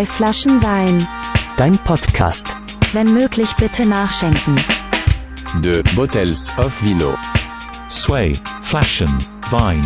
2 Flaschen Wein. Dein Podcast. Wenn möglich bitte nachschenken. Deux bottles of vino. Zwei Flaschen Wein.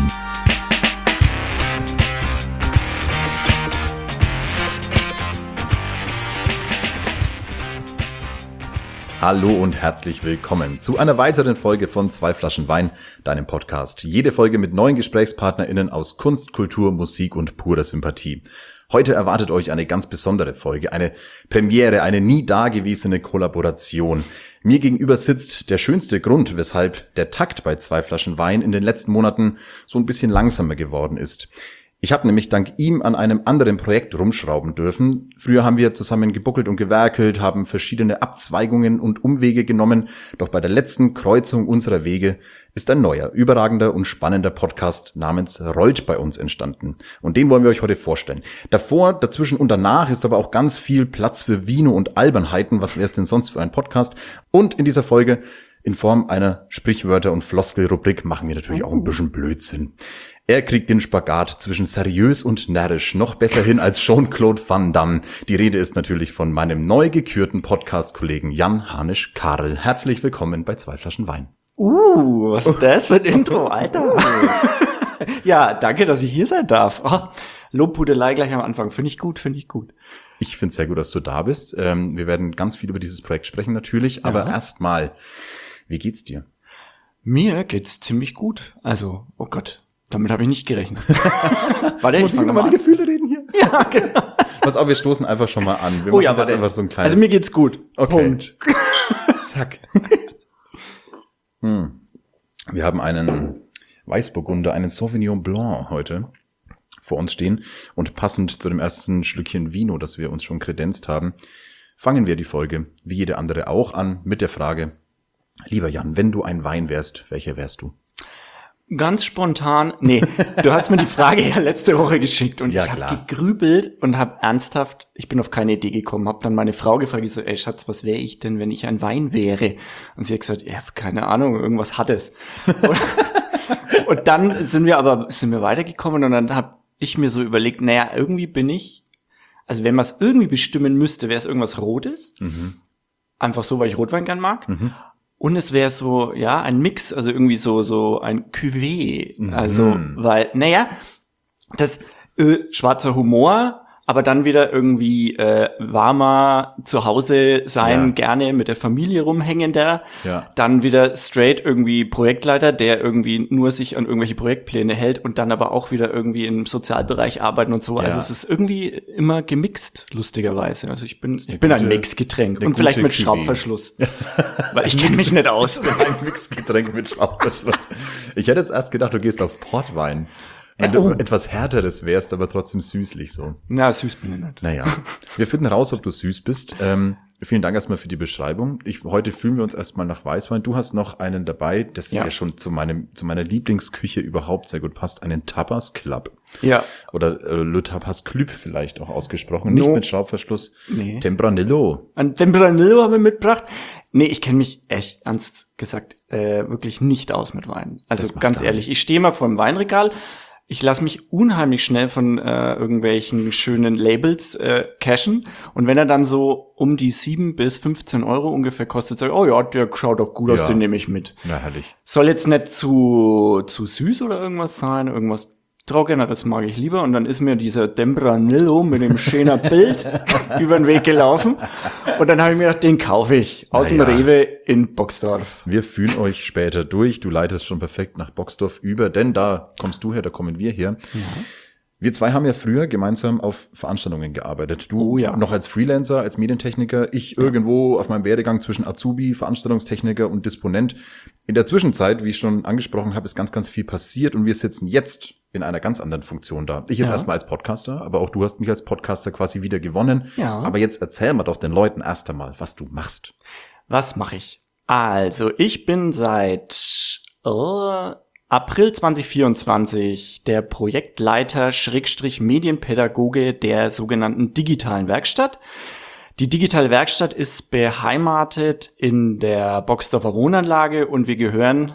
Hallo und herzlich willkommen zu einer weiteren Folge von 2 Flaschen Wein, deinem Podcast. Jede Folge mit neuen GesprächspartnerInnen aus Kunst, Kultur, Musik und purer Sympathie. Heute erwartet euch eine ganz besondere Folge, eine Premiere, eine nie dagewesene Kollaboration. Mir gegenüber sitzt der schönste Grund, weshalb der Takt bei 2 Flaschen Wein in den letzten Monaten so ein bisschen langsamer geworden ist. Ich habe nämlich dank ihm an einem anderen Projekt rumschrauben dürfen. Früher haben wir zusammen gebuckelt und gewerkelt, haben verschiedene Abzweigungen und Umwege genommen. Doch bei der letzten Kreuzung unserer Wege ist ein neuer, überragender und spannender Podcast namens Rollt bei uns entstanden. Und den wollen wir euch heute vorstellen. Davor, dazwischen und danach ist aber auch ganz viel Platz für Vino und Albernheiten. Was wäre es denn sonst für ein Podcast? Und in dieser Folge in Form einer Sprichwörter- und Floskelrubrik machen wir natürlich auch ein bisschen Blödsinn. Er kriegt den Spagat zwischen seriös und närrisch noch besser hin als Jean-Claude Van Damme. Die Rede ist natürlich von meinem neu gekürten Podcast-Kollegen Jan Harnisch-Karl. Herzlich willkommen bei 2 Flaschen Wein. Was ist das für ein Intro, Alter? Ja, danke, dass ich hier sein darf. Oh, Lobhudelei gleich am Anfang. Finde ich gut. Ich finde es sehr gut, dass du da bist. Wir werden ganz viel über dieses Projekt sprechen natürlich, aber erstmal, wie geht's dir? Mir geht's ziemlich gut. Also, oh Gott, damit habe ich nicht gerechnet. Warte, Muss ich über meine Gefühle reden hier? Ja, genau. Pass auf, wir stoßen einfach schon mal an. Wir Oh ja, machen jetzt warte. einfach so ein kleines... Also mir geht's gut. Okay. Punkt. Zack. Wir haben einen Weißburgunder, einen Sauvignon Blanc heute vor uns stehen. Und passend zu dem ersten Schlückchen Vino, das wir uns schon kredenzt haben, fangen wir die Folge, wie jede andere auch, an mit der Frage: Lieber Jan, wenn du ein Wein wärst, welcher wärst du? Ganz spontan, du hast mir die Frage ja letzte Woche geschickt und Ja, ich klar. habe gegrübelt und habe ernsthaft, ich bin auf keine Idee gekommen, habe dann meine Frau gefragt, ich so, ey Schatz, was wäre ich denn, wenn ich ein Wein wäre? Und sie hat gesagt, ja, keine Ahnung, irgendwas Hartes. Und dann sind wir weitergekommen und dann habe ich mir so überlegt, naja, irgendwie bin ich, also wenn man es irgendwie bestimmen müsste, wäre es irgendwas Rotes. Einfach so, weil ich Rotwein gern mag. Und es wäre so, ja, ein Mix, also irgendwie so ein Cuvée. Also, weil, naja, das schwarzer Humor, aber dann wieder irgendwie warmer zu Hause sein, gerne mit der Familie rumhängender. Ja. Dann wieder straight irgendwie Projektleiter, der irgendwie nur sich an irgendwelche Projektpläne hält und dann aber auch wieder irgendwie im Sozialbereich arbeiten und so. Ja. Also es ist irgendwie immer gemixt, lustigerweise. Also ich bin gute- ein Mixgetränk eine und vielleicht gute mit Cuvée. Schraubverschluss. Weil ich kenne mich nicht aus. Ein Mixgetränk mit Schraubverschluss. Ich hätte jetzt erst gedacht, du gehst auf Portwein. Wenn du etwas Härteres wärst, aber trotzdem süßlich so. Na, süß bin ich nicht. Naja, wir finden raus, ob du süß bist. Vielen Dank erstmal für die Beschreibung. Heute fühlen wir uns erstmal nach Weißwein. Du hast noch einen dabei, das ja schon zu meiner Lieblingsküche überhaupt sehr gut passt. Einen Tapas Club. Ja. Oder Le Tapas Club vielleicht auch ausgesprochen. Nicht No. mit Schraubverschluss. Nee. Tempranillo. Ein Tempranillo haben wir mitgebracht. Nee, ich kenne mich echt, ernst gesagt, wirklich nicht aus mit Wein. Also Das macht ganz gar ehrlich, nichts. ich stehe mal vor dem Weinregal. Ich lasse mich unheimlich schnell von irgendwelchen schönen Labels cashen. Und wenn er dann so um die 7 bis 15 Euro ungefähr kostet, sage ich, oh ja, der schaut doch gut aus, Ja. den nehme ich mit. Na, herrlich. Soll jetzt nicht zu süß oder irgendwas sein, irgendwas Trockeneres mag ich lieber. Und dann ist mir dieser Tempranillo mit dem schönen Bild über den Weg gelaufen. Und dann habe ich mir gedacht, den kaufe ich aus dem Naja. Rewe in Boxdorf. Wir fühlen euch später durch. Du leitest schon perfekt nach Boxdorf über, denn da kommst du her, da kommen wir her. Wir zwei haben ja früher gemeinsam auf Veranstaltungen gearbeitet. Du Oh ja. noch als Freelancer, als Medientechniker, ich irgendwo auf meinem Werdegang zwischen Azubi, Veranstaltungstechniker und Disponent. In der Zwischenzeit, wie ich schon angesprochen habe, ist ganz, ganz viel passiert und wir sitzen jetzt in einer ganz anderen Funktion da. Ich jetzt erstmal als Podcaster, aber auch du hast mich als Podcaster quasi wieder gewonnen. Ja. Aber jetzt erzähl mal doch den Leuten erst einmal, was du machst. Was mache ich? Also, ich bin seit April 2024 der Projektleiter / Medienpädagoge der sogenannten digitalen Werkstatt. Die digitale Werkstatt ist beheimatet in der Boxdorfer Wohnanlage und wir gehören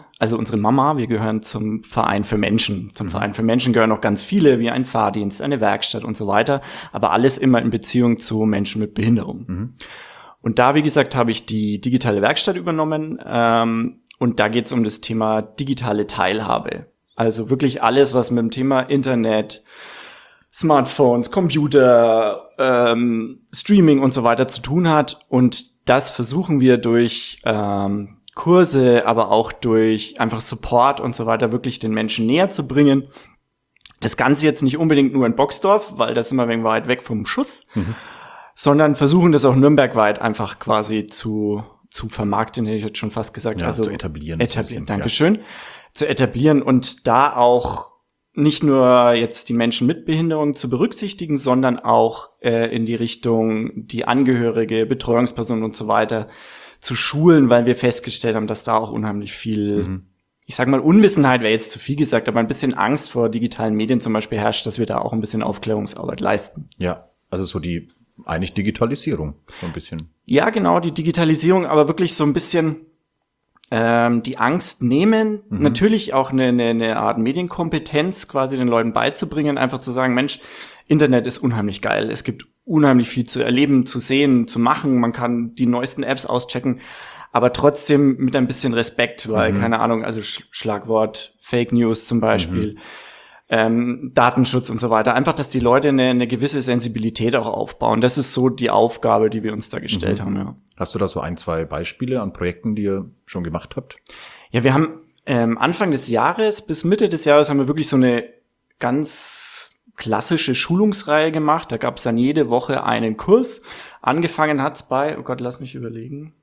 zum Verein für Menschen. Zum Verein für Menschen gehören noch ganz viele, wie ein Fahrdienst, eine Werkstatt und so weiter, aber alles immer in Beziehung zu Menschen mit Behinderung. Und da, wie gesagt, habe ich die digitale Werkstatt übernommen und da geht es um das Thema digitale Teilhabe. Also wirklich alles, was mit dem Thema Internet, Smartphones, Computer, Streaming und so weiter zu tun hat. Und das versuchen wir durch Kurse, aber auch durch einfach Support und so weiter wirklich den Menschen näher zu bringen. Das Ganze jetzt nicht unbedingt nur in Boxdorf, weil das immer ein wenig weit weg vom Schuss, sondern versuchen das auch nürnbergweit einfach quasi zu vermarkten, hätte ich jetzt schon fast gesagt. Ja, also zu etablieren. Dankeschön. Zu etablieren und da auch nicht nur jetzt die Menschen mit Behinderung zu berücksichtigen, sondern auch in die Richtung die Angehörige, Betreuungspersonen und so weiter zu schulen, weil wir festgestellt haben, dass da auch unheimlich viel, ich sag mal, Unwissenheit wäre jetzt zu viel gesagt, aber ein bisschen Angst vor digitalen Medien zum Beispiel herrscht, dass wir da auch ein bisschen Aufklärungsarbeit leisten. Ja, also so eigentlich Digitalisierung, so ein bisschen. Ja, genau, die Digitalisierung, aber wirklich so ein bisschen die Angst nehmen, natürlich auch eine Art Medienkompetenz quasi den Leuten beizubringen, einfach zu sagen, Mensch, Internet ist unheimlich geil, es gibt unheimlich viel zu erleben, zu sehen, zu machen, man kann die neuesten Apps auschecken, aber trotzdem mit ein bisschen Respekt, weil, keine Ahnung, also Schlagwort Fake News zum Beispiel, Datenschutz und so weiter, einfach, dass die Leute eine gewisse Sensibilität auch aufbauen. Das ist so die Aufgabe, die wir uns da gestellt haben, ja. Hast du da so 1, 2 Beispiele an Projekten, die ihr schon gemacht habt? Ja, wir haben Anfang des Jahres bis Mitte des Jahres haben wir wirklich so eine ganz klassische Schulungsreihe gemacht. Da gab es dann jede Woche einen Kurs. Angefangen hat's bei, oh Gott, lass mich überlegen.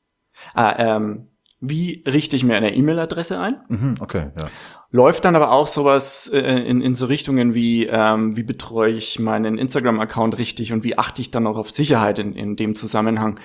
Wie richte ich mir eine E-Mail-Adresse ein? Okay, ja. Läuft dann aber auch sowas in so Richtungen wie betreue ich meinen Instagram-Account richtig und wie achte ich dann auch auf Sicherheit in dem Zusammenhang.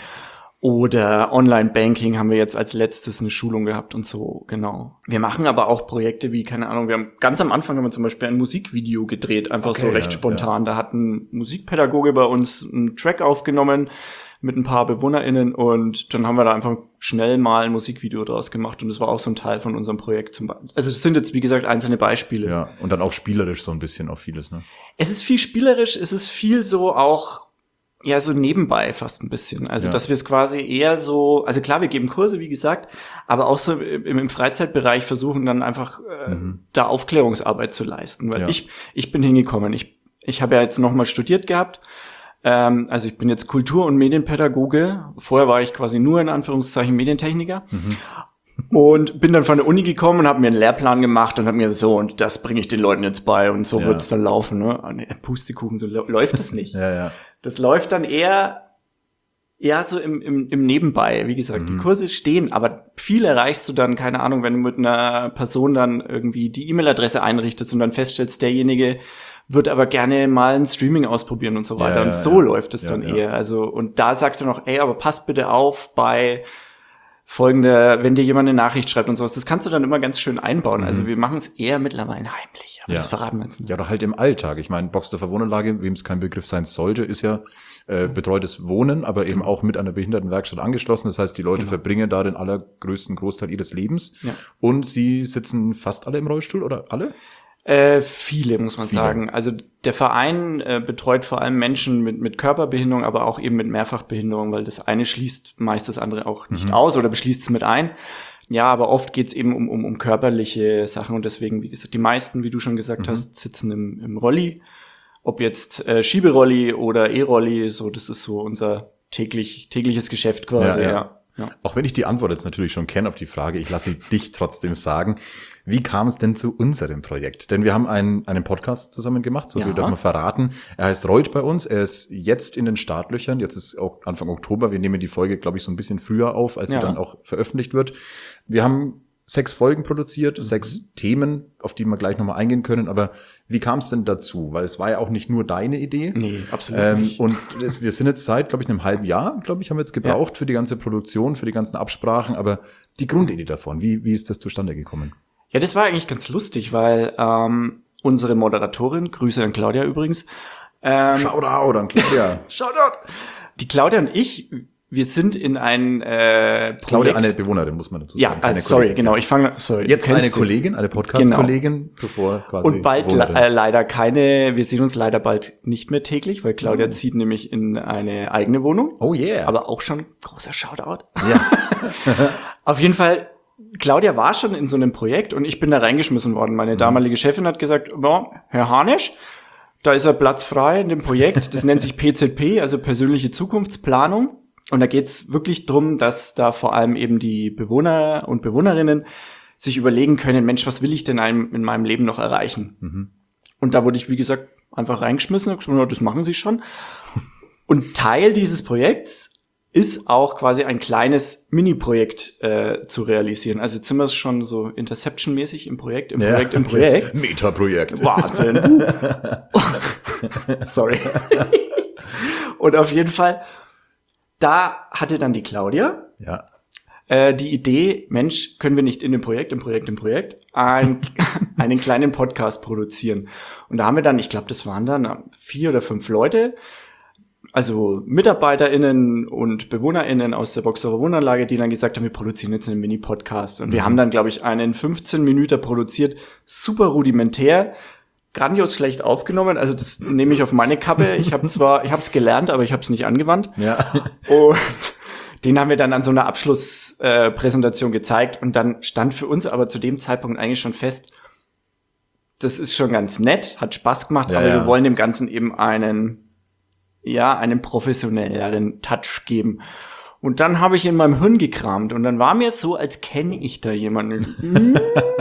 Oder Online-Banking haben wir jetzt als letztes eine Schulung gehabt und so, genau. Wir machen aber auch Projekte wie, keine Ahnung, ganz am Anfang haben wir zum Beispiel ein Musikvideo gedreht, einfach so recht spontan. Ja. Da hat ein Musikpädagoge bei uns einen Track aufgenommen mit ein paar BewohnerInnen und dann haben wir da einfach schnell mal ein Musikvideo draus gemacht und das war auch so ein Teil von unserem Projekt. Also das sind jetzt, wie gesagt, einzelne Beispiele. Ja, und dann auch spielerisch so ein bisschen auf vieles, ne? Es ist viel spielerisch, es ist viel so auch, ja, so nebenbei fast ein bisschen. Also, dass wir es quasi eher so, also klar, wir geben Kurse, wie gesagt, aber auch so im Freizeitbereich versuchen dann einfach da Aufklärungsarbeit zu leisten, weil ich bin hingekommen. Ich habe ja jetzt nochmal studiert gehabt. Also ich bin jetzt Kultur- und Medienpädagoge. Vorher war ich quasi nur in Anführungszeichen Medientechniker. Und bin dann von der Uni gekommen und habe mir einen Lehrplan gemacht und habe mir so, und das bringe ich den Leuten jetzt bei und so wird's dann laufen, ne? Pustekuchen, so läuft das nicht. Ja. Das läuft dann eher so im Nebenbei. Wie gesagt, die Kurse stehen, aber viel erreichst du dann, keine Ahnung, wenn du mit einer Person dann irgendwie die E-Mail-Adresse einrichtest und dann feststellst, derjenige wird aber gerne mal ein Streaming ausprobieren und so weiter. Und so läuft es dann eher. Also, und da sagst du noch, aber pass bitte auf bei folgende, wenn dir jemand eine Nachricht schreibt und sowas, das kannst du dann immer ganz schön einbauen. Also wir machen es eher mittlerweile heimlich, aber das verraten wir jetzt nicht. Ja, oder halt im Alltag. Ich meine, Boxdorfer Wohnanlage, wem es kein Begriff sein sollte, ist ja betreutes Wohnen, aber eben auch mit einer Behindertenwerkstatt angeschlossen. Das heißt, die Leute verbringen da den allergrößten Großteil ihres Lebens. Ja. Und sie sitzen fast alle im Rollstuhl, oder alle? Viele, muss man sagen. Also der Verein betreut vor allem Menschen mit Körperbehinderung, aber auch eben mit Mehrfachbehinderung, weil das eine schließt meist das andere auch nicht aus oder beschließt es mit ein. Ja, aber oft geht es eben um körperliche Sachen und deswegen, wie gesagt, die meisten, wie du schon gesagt hast, sitzen im Rolli. Ob jetzt Schieberolli oder E-Rolli, so das ist so unser tägliches Geschäft quasi, ja. Auch wenn ich die Antwort jetzt natürlich schon kenne auf die Frage, ich lasse dich trotzdem sagen, wie kam es denn zu unserem Projekt? Denn wir haben einen Podcast zusammen gemacht, so viel darf man verraten. Er heißt Rollt bei uns, er ist jetzt in den Startlöchern, jetzt ist auch Anfang Oktober, wir nehmen die Folge, glaube ich, so ein bisschen früher auf, als sie dann auch veröffentlicht wird. Wir haben 6 Folgen produziert, 6 Themen, auf die wir gleich nochmal eingehen können, aber wie kam es denn dazu? Weil es war ja auch nicht nur deine Idee. Nee, absolut nicht. Und wir sind jetzt seit, glaube ich, einem halben Jahr, haben wir jetzt gebraucht für die ganze Produktion, für die ganzen Absprachen, aber die Grundidee davon, wie ist das zustande gekommen? Ja, das war eigentlich ganz lustig, weil unsere Moderatorin, Grüße an Claudia übrigens. Shoutout an Claudia. Shoutout! Die Claudia und ich, wir sind in ein Projekt. Claudia, eine Bewohnerin, muss man dazu sagen. Ja, sorry, genau. Jetzt eine Kollegin, eine Podcast-Kollegin, zuvor quasi. Und bald leider wir sehen uns leider bald nicht mehr täglich, weil Claudia zieht nämlich in eine eigene Wohnung. Oh yeah. Aber auch schon großer Shoutout. Ja. Auf jeden Fall, Claudia war schon in so einem Projekt und ich bin da reingeschmissen worden. Meine damalige Chefin hat gesagt, Herr Harnisch, da ist ein Platz frei in dem Projekt. Das nennt sich PZP, also persönliche Zukunftsplanung. Und da geht's wirklich drum, dass da vor allem eben die Bewohner und Bewohnerinnen sich überlegen können, Mensch, was will ich denn in meinem Leben noch erreichen? Und da wurde ich, wie gesagt, einfach reingeschmissen und gesagt, das machen sie schon. Und Teil dieses Projekts ist auch quasi ein kleines Mini-Projekt zu realisieren. Also jetzt sind wir schon so Interception-mäßig im Projekt. Meta-Projekt. Wahnsinn. Sorry. Und auf jeden Fall, da hatte dann die Claudia die Idee, Mensch, können wir nicht im Projekt einen kleinen Podcast produzieren. Und da haben wir dann, ich glaube, das waren dann 4 oder 5 Leute, also MitarbeiterInnen und BewohnerInnen aus der Boxerer Wohnanlage, die dann gesagt haben, wir produzieren jetzt einen Mini-Podcast. Und wir haben dann, glaube ich, einen 15 Minuten produziert, super rudimentär, grandios schlecht aufgenommen. Also das nehme ich auf meine Kappe. Ich habe es gelernt, aber ich habe es nicht angewandt. Ja. Und den haben wir dann an so einer Abschlusspräsentation gezeigt. Und dann stand für uns aber zu dem Zeitpunkt eigentlich schon fest, das ist schon ganz nett, hat Spaß gemacht, aber wir wollen dem Ganzen eben einen professionelleren Touch geben. Und dann habe ich in meinem Hirn gekramt und dann war mir so, als kenne ich da jemanden.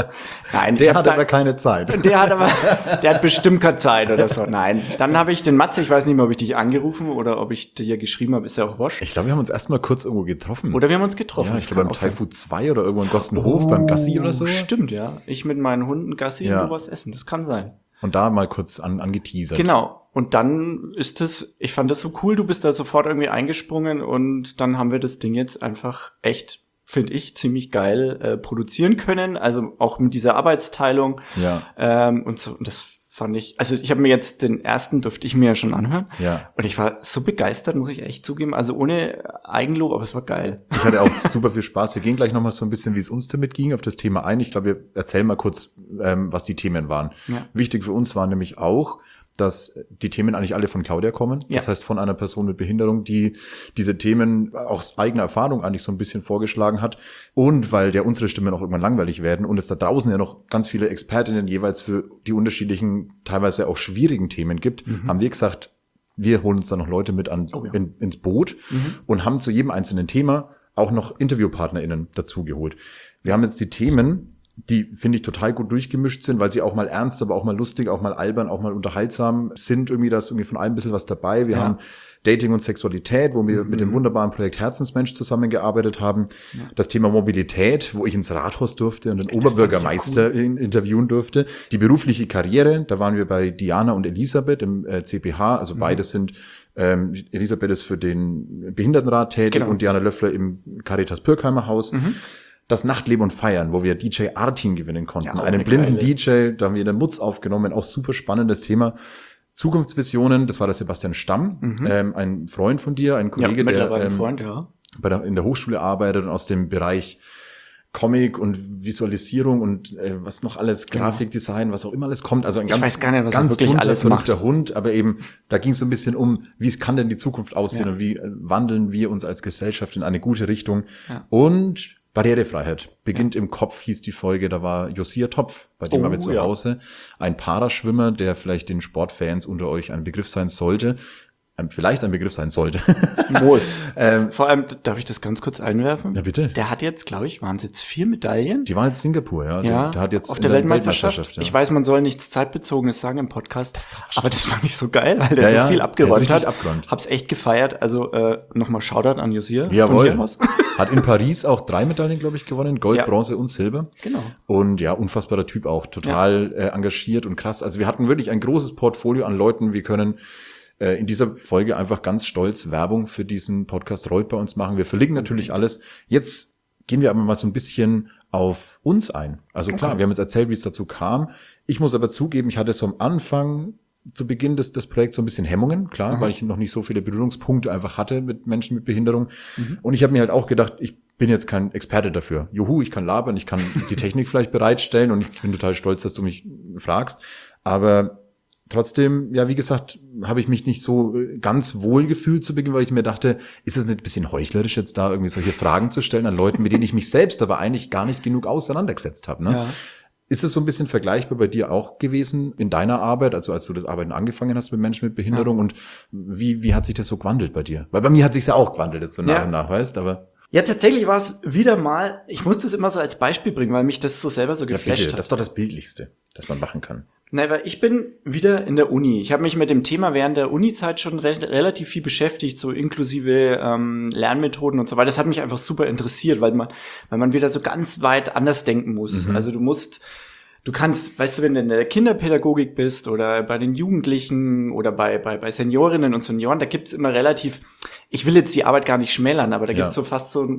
Nein, der hat aber keine Zeit. Der hat bestimmt keine Zeit oder so. Nein, dann habe ich den Matze, ich weiß nicht mehr, ob ich dich angerufen oder ob ich dir geschrieben habe, ist ja auch wurscht. Ich glaube, wir haben uns erstmal kurz irgendwo getroffen. Oder wir haben uns getroffen. Ja, ich glaube beim Taifu 2 oder irgendwo in Gossenhof beim Gassi oder so. Stimmt, ja. Ich mit meinen Hunden Gassi und was essen, das kann sein. Und da mal kurz angeteasert. Genau. Und dann ich fand das so cool, du bist da sofort irgendwie eingesprungen und dann haben wir das Ding jetzt einfach echt, finde ich, ziemlich geil produzieren können. Also auch mit dieser Arbeitsteilung. Ja. Und das fand ich, also ich habe mir jetzt den ersten, durfte ich mir ja schon anhören. Ja. Und ich war so begeistert, muss ich echt zugeben. Also ohne Eigenlob, aber es war geil. Ich hatte auch super viel Spaß. Wir gehen gleich nochmal so ein bisschen, wie es uns damit ging, auf das Thema ein. Ich glaube, wir erzählen mal kurz, was die Themen waren. Ja. Wichtig für uns war nämlich auch, dass die Themen eigentlich alle von Claudia kommen. Ja. Das heißt, von einer Person mit Behinderung, die diese Themen aus eigener Erfahrung eigentlich so ein bisschen vorgeschlagen hat. Und weil ja unsere Stimmen auch irgendwann langweilig werden und es da draußen ja noch ganz viele Expertinnen jeweils für die unterschiedlichen, teilweise auch schwierigen Themen gibt, haben wir gesagt, wir holen uns da noch Leute mit ins Boot und haben zu jedem einzelnen Thema auch noch InterviewpartnerInnen dazugeholt. Wir haben jetzt die Themen, die, finde ich, total gut durchgemischt sind, weil sie auch mal ernst, aber auch mal lustig, auch mal albern, auch mal unterhaltsam sind. Irgendwie da ist irgendwie von allem ein bisschen was dabei. Wir haben Dating und Sexualität, wo wir mit dem wunderbaren Projekt Herzensmensch zusammengearbeitet haben. Ja. Das Thema Mobilität, wo ich ins Rathaus durfte und den Oberbürgermeister interviewen durfte. Die berufliche Karriere, da waren wir bei Diana und Elisabeth im CPH. Also beide sind, Elisabeth ist für den Behindertenrat tätig und Diana Löffler im Caritas Pürkheimer Haus. Das Nachtleben und Feiern, wo wir DJ Artin gewinnen konnten. Ja, einen blinden DJ, da haben wir den Mutz aufgenommen, auch super spannendes Thema. Zukunftsvisionen, das war der Sebastian Stamm, ein Freund von dir, ein Kollege, der in der Hochschule arbeitet und aus dem Bereich Comic und Visualisierung und was noch alles, Grafikdesign, was auch immer alles kommt. Also ein ganz bunter, verrückter Hund, aber eben, da ging es so ein bisschen um, wie kann denn die Zukunft aussehen und wie wandeln wir uns als Gesellschaft in eine gute Richtung. Ja. Und Barrierefreiheit beginnt im Kopf, hieß die Folge, da war Josia Topf, bei dem waren wir zu Hause, ein Paraschwimmer, der vielleicht den Sportfans unter euch ein Begriff sein sollte, vielleicht ein Begriff sein sollte. Muss. Vor allem, darf ich das ganz kurz einwerfen? Ja, bitte. Der hat jetzt, glaube ich, waren es jetzt 4 Medaillen? Die waren jetzt Singapur, ja. Der hat jetzt auf der Weltmeisterschaft. Ja. Ich weiß, man soll nichts Zeitbezogenes sagen im Podcast, aber das fand ich so geil, weil der so viel abgeräumt hat. Hab's echt gefeiert. Also nochmal Shoutout an Josia. Jawohl. Hat in Paris auch 3 Medaillen, glaube ich, gewonnen. Gold, Bronze und Silber. Genau. Und ja, unfassbarer Typ auch. Total engagiert und krass. Also wir hatten wirklich ein großes Portfolio an Leuten. Wir können in dieser Folge einfach ganz stolz Werbung für diesen Podcast Rollt bei uns machen. Wir verlinken natürlich alles. Jetzt gehen wir aber mal so ein bisschen auf uns ein. Also klar, wir haben jetzt erzählt, wie es dazu kam. Ich muss aber zugeben, ich hatte so am Anfang zu Beginn des Projekts so ein bisschen Hemmungen, klar, weil ich noch nicht so viele Berührungspunkte einfach hatte mit Menschen mit Behinderung. Und ich habe mir halt auch gedacht, ich bin jetzt kein Experte dafür. Juhu, ich kann labern, ich kann die Technik vielleicht bereitstellen und ich bin total stolz, dass du mich fragst. Aber trotzdem, ja, wie gesagt, habe ich mich nicht so ganz wohl gefühlt zu Beginn, weil ich mir dachte, ist es nicht ein bisschen heuchlerisch, jetzt da irgendwie solche Fragen zu stellen an Leuten, mit denen ich mich selbst aber eigentlich gar nicht genug auseinandergesetzt habe, ne? Ja. Ist es so ein bisschen vergleichbar bei dir auch gewesen in deiner Arbeit, also als du das Arbeiten angefangen hast mit Menschen mit Behinderung? Ja. Und wie hat sich das so gewandelt bei dir? Weil bei mir hat sich ja auch gewandelt jetzt so nach und nach, weißt, aber... Ja, tatsächlich war es wieder mal, ich muss das immer so als Beispiel bringen, weil mich das so selber so geflasht hat. Das ist doch das Bildlichste, das man machen kann. Nein, weil ich bin wieder in der Uni. Ich habe mich mit dem Thema während der Uni-Zeit schon relativ viel beschäftigt, so inklusive Lernmethoden und so weiter. Das hat mich einfach super interessiert, weil man wieder so ganz weit anders denken muss. Also du kannst, weißt du, wenn du in der Kinderpädagogik bist oder bei den Jugendlichen oder bei Seniorinnen und Senioren, da gibt's immer relativ, ich will jetzt die Arbeit gar nicht schmälern, aber da gibt's so fast so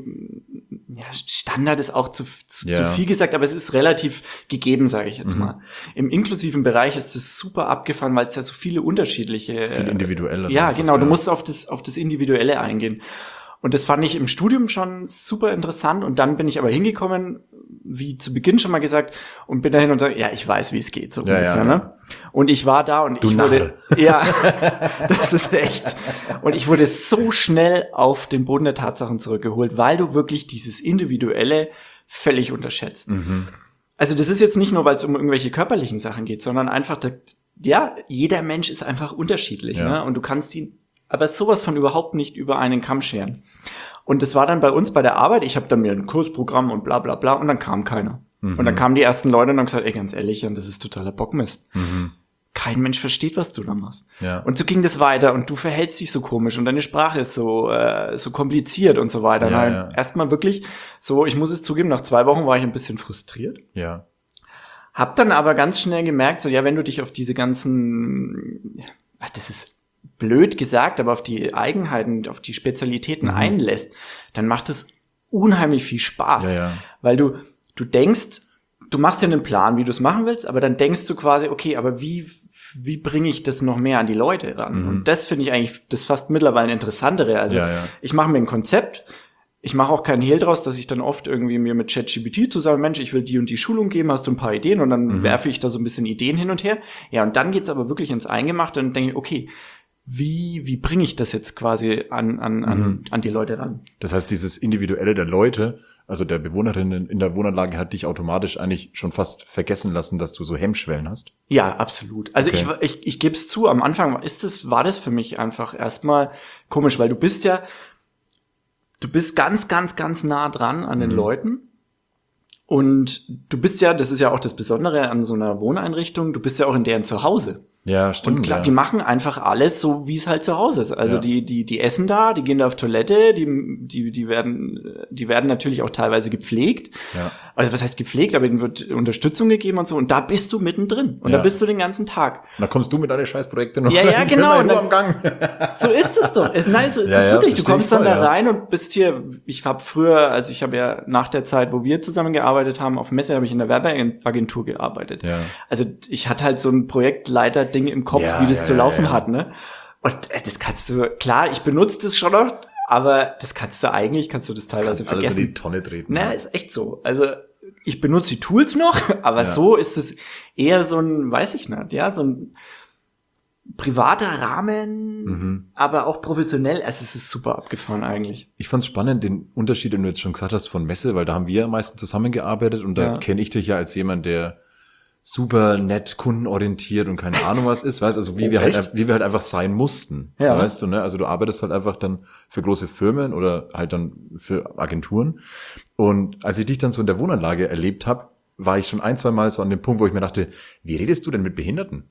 Standard ist auch zu viel gesagt, aber es ist relativ gegeben, sage ich jetzt mal. Im inklusiven Bereich ist das super abgefahren, weil es ja so viele unterschiedliche... Viel individueller. Ja, genau, du musst auf das Individuelle eingehen. Und das fand ich im Studium schon super interessant. Und dann bin ich aber hingekommen, wie zu Beginn schon mal gesagt, und bin dahin und sage, ja, ich weiß, wie es geht, so ungefähr, ne? Und ich war da und ich wurde, ja, das ist echt. Und ich wurde so schnell auf den Boden der Tatsachen zurückgeholt, weil du wirklich dieses Individuelle völlig unterschätzt. Also das ist jetzt nicht nur, weil es um irgendwelche körperlichen Sachen geht, sondern einfach, jeder Mensch ist einfach unterschiedlich, ne? Und du kannst ihn aber sowas von überhaupt nicht über einen Kamm scheren. Und das war dann bei uns bei der Arbeit, ich habe dann mir ein Kursprogramm und bla bla bla und dann kam keiner. Und dann kamen die ersten Leute und haben gesagt, ey, ganz ehrlich, Jan, das ist totaler Bockmist. Kein Mensch versteht, was du da machst. Ja. Und so ging das weiter und du verhältst dich so komisch und deine Sprache ist so kompliziert und so weiter. Ja. Erstmal wirklich so, ich muss es zugeben, nach 2 Wochen war ich ein bisschen frustriert. Ja. Hab dann aber ganz schnell gemerkt, so, ja, wenn du dich auf diese ganzen, das ist blöd gesagt, aber auf die Eigenheiten, auf die Spezialitäten einlässt, dann macht es unheimlich viel Spaß. Ja. Weil du denkst, du machst ja einen Plan, wie du es machen willst, aber dann denkst du quasi, okay, aber wie bringe ich das noch mehr an die Leute ran? Und das finde ich eigentlich das fast mittlerweile interessantere. Also ich mache mir ein Konzept, ich mache auch keinen Hehl draus, dass ich dann oft irgendwie mir mit ChatGPT zusammen, Mensch, ich will die und die Schulung geben, hast du ein paar Ideen? Und dann werfe ich da so ein bisschen Ideen hin und her. Ja, und dann geht's aber wirklich ins Eingemachte und denke, okay, wie bringe ich das jetzt quasi an die Leute ran? Das heißt, dieses Individuelle der Leute, also der Bewohnerinnen in der Wohnanlage, hat dich automatisch eigentlich schon fast vergessen lassen, dass du so Hemmschwellen hast? Ja, absolut. Also okay. Ich gebe es zu, am Anfang war das für mich einfach erstmal komisch, weil du bist ganz, ganz, ganz nah dran an den Leuten. Und du bist ja, das ist ja auch das Besondere an so einer Wohneinrichtung, du bist ja auch in deren Zuhause. Ja, stimmt. Und klar, die machen einfach alles so, wie es halt zu Hause ist. Also die essen da, die gehen da auf Toilette, die werden natürlich auch teilweise gepflegt. Ja. Also was heißt gepflegt, aber ihnen wird Unterstützung gegeben und so. Und da bist du mittendrin. Und da bist du den ganzen Tag. Und da kommst du mit deinen Scheißprojekten noch. Ja, genau. Und am Gang. So ist es doch. Nein, so ist es wirklich. Du kommst dann da rein und bist hier, ich habe ja nach der Zeit, wo wir zusammengearbeitet haben, auf Messe habe ich in der Werbeagentur gearbeitet. Ja. Also ich hatte halt so ein Projektleiter Ding im Kopf, wie das zu laufen hat, ne? Und das kannst du, klar, ich benutze das schon noch, aber das kannst du das teilweise vergessen. Alles in die Tonne treten. Na, ist echt so. Also ich benutze die Tools noch, aber so ist es eher so ein, weiß ich nicht, ja, so ein privater Rahmen, aber auch professionell. Also es ist super abgefahren eigentlich. Ich fand's spannend, den Unterschied, den du jetzt schon gesagt hast von Messe, weil da haben wir meistens zusammengearbeitet und da kenne ich dich ja als jemand, der super nett, kundenorientiert und keine Ahnung was ist, weißt, also wie wir halt einfach sein mussten, so, weißt du, ne, also du arbeitest halt einfach dann für große Firmen oder halt dann für Agenturen und als ich dich dann so in der Wohnanlage erlebt habe, war ich schon 1-2 Mal so an dem Punkt, wo ich mir dachte, wie redest du denn mit Behinderten?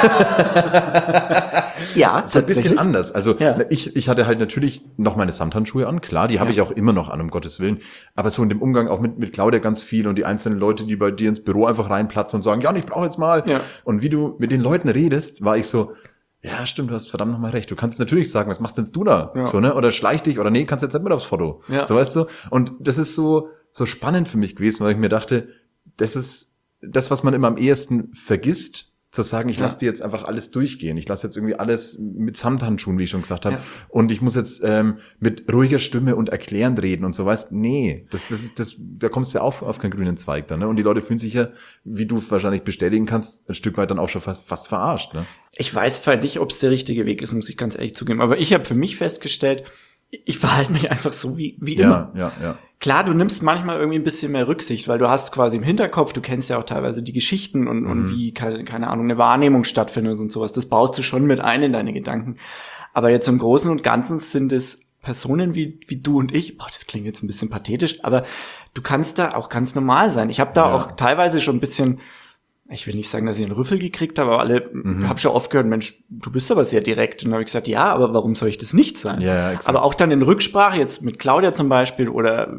Ja, das ist ein bisschen anders. Also ich hatte halt natürlich noch meine Samthandschuhe an, klar, die habe ich auch immer noch an, um Gottes Willen. Aber so in dem Umgang auch mit Claudia ganz viel und die einzelnen Leute, die bei dir ins Büro einfach reinplatzen und sagen, ja, ich brauche jetzt mal. Ja. Und wie du mit den Leuten redest, war ich so, ja, stimmt, du hast verdammt nochmal recht. Du kannst natürlich sagen, was machst denn du da? Ja. So, ne? Oder schleich dich oder nee, kannst jetzt nicht mit aufs Foto. Ja. So, weißt du? Und das ist so spannend für mich gewesen, weil ich mir dachte, das ist das, was man immer am ehesten vergisst, zu sagen, ich lasse dir jetzt einfach alles durchgehen. Ich lasse jetzt irgendwie alles mit Samthandschuhen, wie ich schon gesagt habe. Ja. Und ich muss jetzt mit ruhiger Stimme und erklärend reden und so, weißt, nee, da kommst du ja auf keinen grünen Zweig dann, ne? Und die Leute fühlen sich ja, wie du wahrscheinlich bestätigen kannst, ein Stück weit dann auch schon fast verarscht, ne? Ich weiß zwar nicht, ob es der richtige Weg ist, muss ich ganz ehrlich zugeben, aber ich habe für mich festgestellt, ich verhalte mich einfach so wie immer. Ja. Klar, du nimmst manchmal irgendwie ein bisschen mehr Rücksicht, weil du hast quasi im Hinterkopf, du kennst ja auch teilweise die Geschichten und wie, keine Ahnung, eine Wahrnehmung stattfindet und sowas. Das baust du schon mit ein in deine Gedanken. Aber jetzt im Großen und Ganzen sind es Personen wie du und ich. Boah, das klingt jetzt ein bisschen pathetisch, aber du kannst da auch ganz normal sein. Ich habe da auch teilweise schon ein bisschen, ich will nicht sagen, dass ich einen Rüffel gekriegt habe, aber habe schon oft gehört, Mensch, du bist aber sehr direkt. Und dann habe ich gesagt, ja, aber warum soll ich das nicht sein? Ja, exakt. Aber auch dann in Rücksprache, jetzt mit Claudia zum Beispiel oder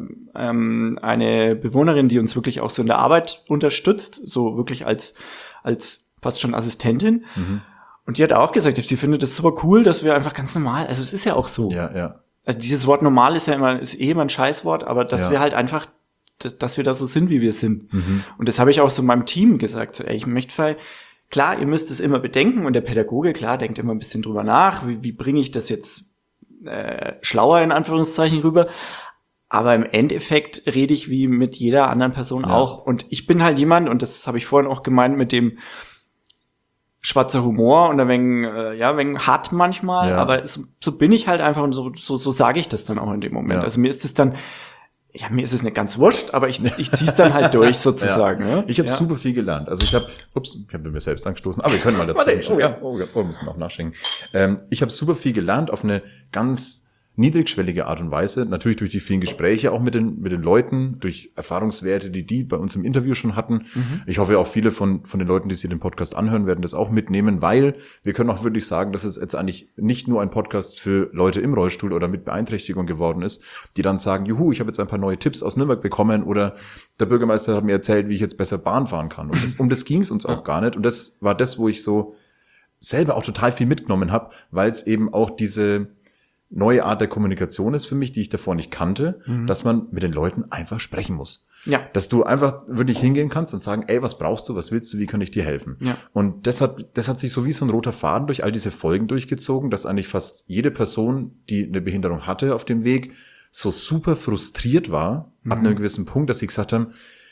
eine Bewohnerin, die uns wirklich auch so in der Arbeit unterstützt, so wirklich als fast schon Assistentin. Und die hat auch gesagt, sie findet das super cool, dass wir einfach ganz normal, also es ist ja auch so. Ja. Also dieses Wort normal ist immer ein Scheißwort, aber dass wir halt einfach, dass wir da so sind, wie wir sind. Und das habe ich auch so meinem Team gesagt, so, ey, ich möchte, klar, ihr müsst es immer bedenken und der Pädagoge, klar, denkt immer ein bisschen drüber nach, wie bringe ich das jetzt schlauer in Anführungszeichen rüber, aber im Endeffekt rede ich wie mit jeder anderen Person auch und ich bin halt jemand, und das habe ich vorhin auch gemeint mit dem schwarzer Humor und ein wenig hart manchmal, aber so bin ich halt einfach und so sage ich das dann auch in dem Moment. Also mir ist es dann, mir ist es nicht ganz wurscht, aber ich zieh's dann halt durch sozusagen. Ja. Ich habe super viel gelernt. Also ich habe mir selbst angestoßen, aber wir können mal dazu wir müssen auch nachschenken. Ich habe super viel gelernt auf eine ganz niedrigschwellige Art und Weise, natürlich durch die vielen Gespräche auch mit den Leuten, durch Erfahrungswerte, die bei uns im Interview schon hatten. Ich hoffe auch viele von den Leuten, die sich den Podcast anhören, werden das auch mitnehmen, weil wir können auch wirklich sagen, dass es jetzt eigentlich nicht nur ein Podcast für Leute im Rollstuhl oder mit Beeinträchtigung geworden ist, die dann sagen, juhu, ich habe jetzt ein paar neue Tipps aus Nürnberg bekommen oder der Bürgermeister hat mir erzählt, wie ich jetzt besser Bahn fahren kann. Und um das ging es uns auch gar nicht. Und das war das, wo ich so selber auch total viel mitgenommen habe, weil es eben auch diese neue Art der Kommunikation ist für mich, die ich davor nicht kannte, dass man mit den Leuten einfach sprechen muss. Ja. Dass du einfach wirklich hingehen kannst und sagen, ey, was brauchst du, was willst du, wie kann ich dir helfen? Ja. Und das hat sich so wie so ein roter Faden durch all diese Folgen durchgezogen, dass eigentlich fast jede Person, die eine Behinderung hatte auf dem Weg, so super frustriert war, ab einem gewissen Punkt, dass sie gesagt haben,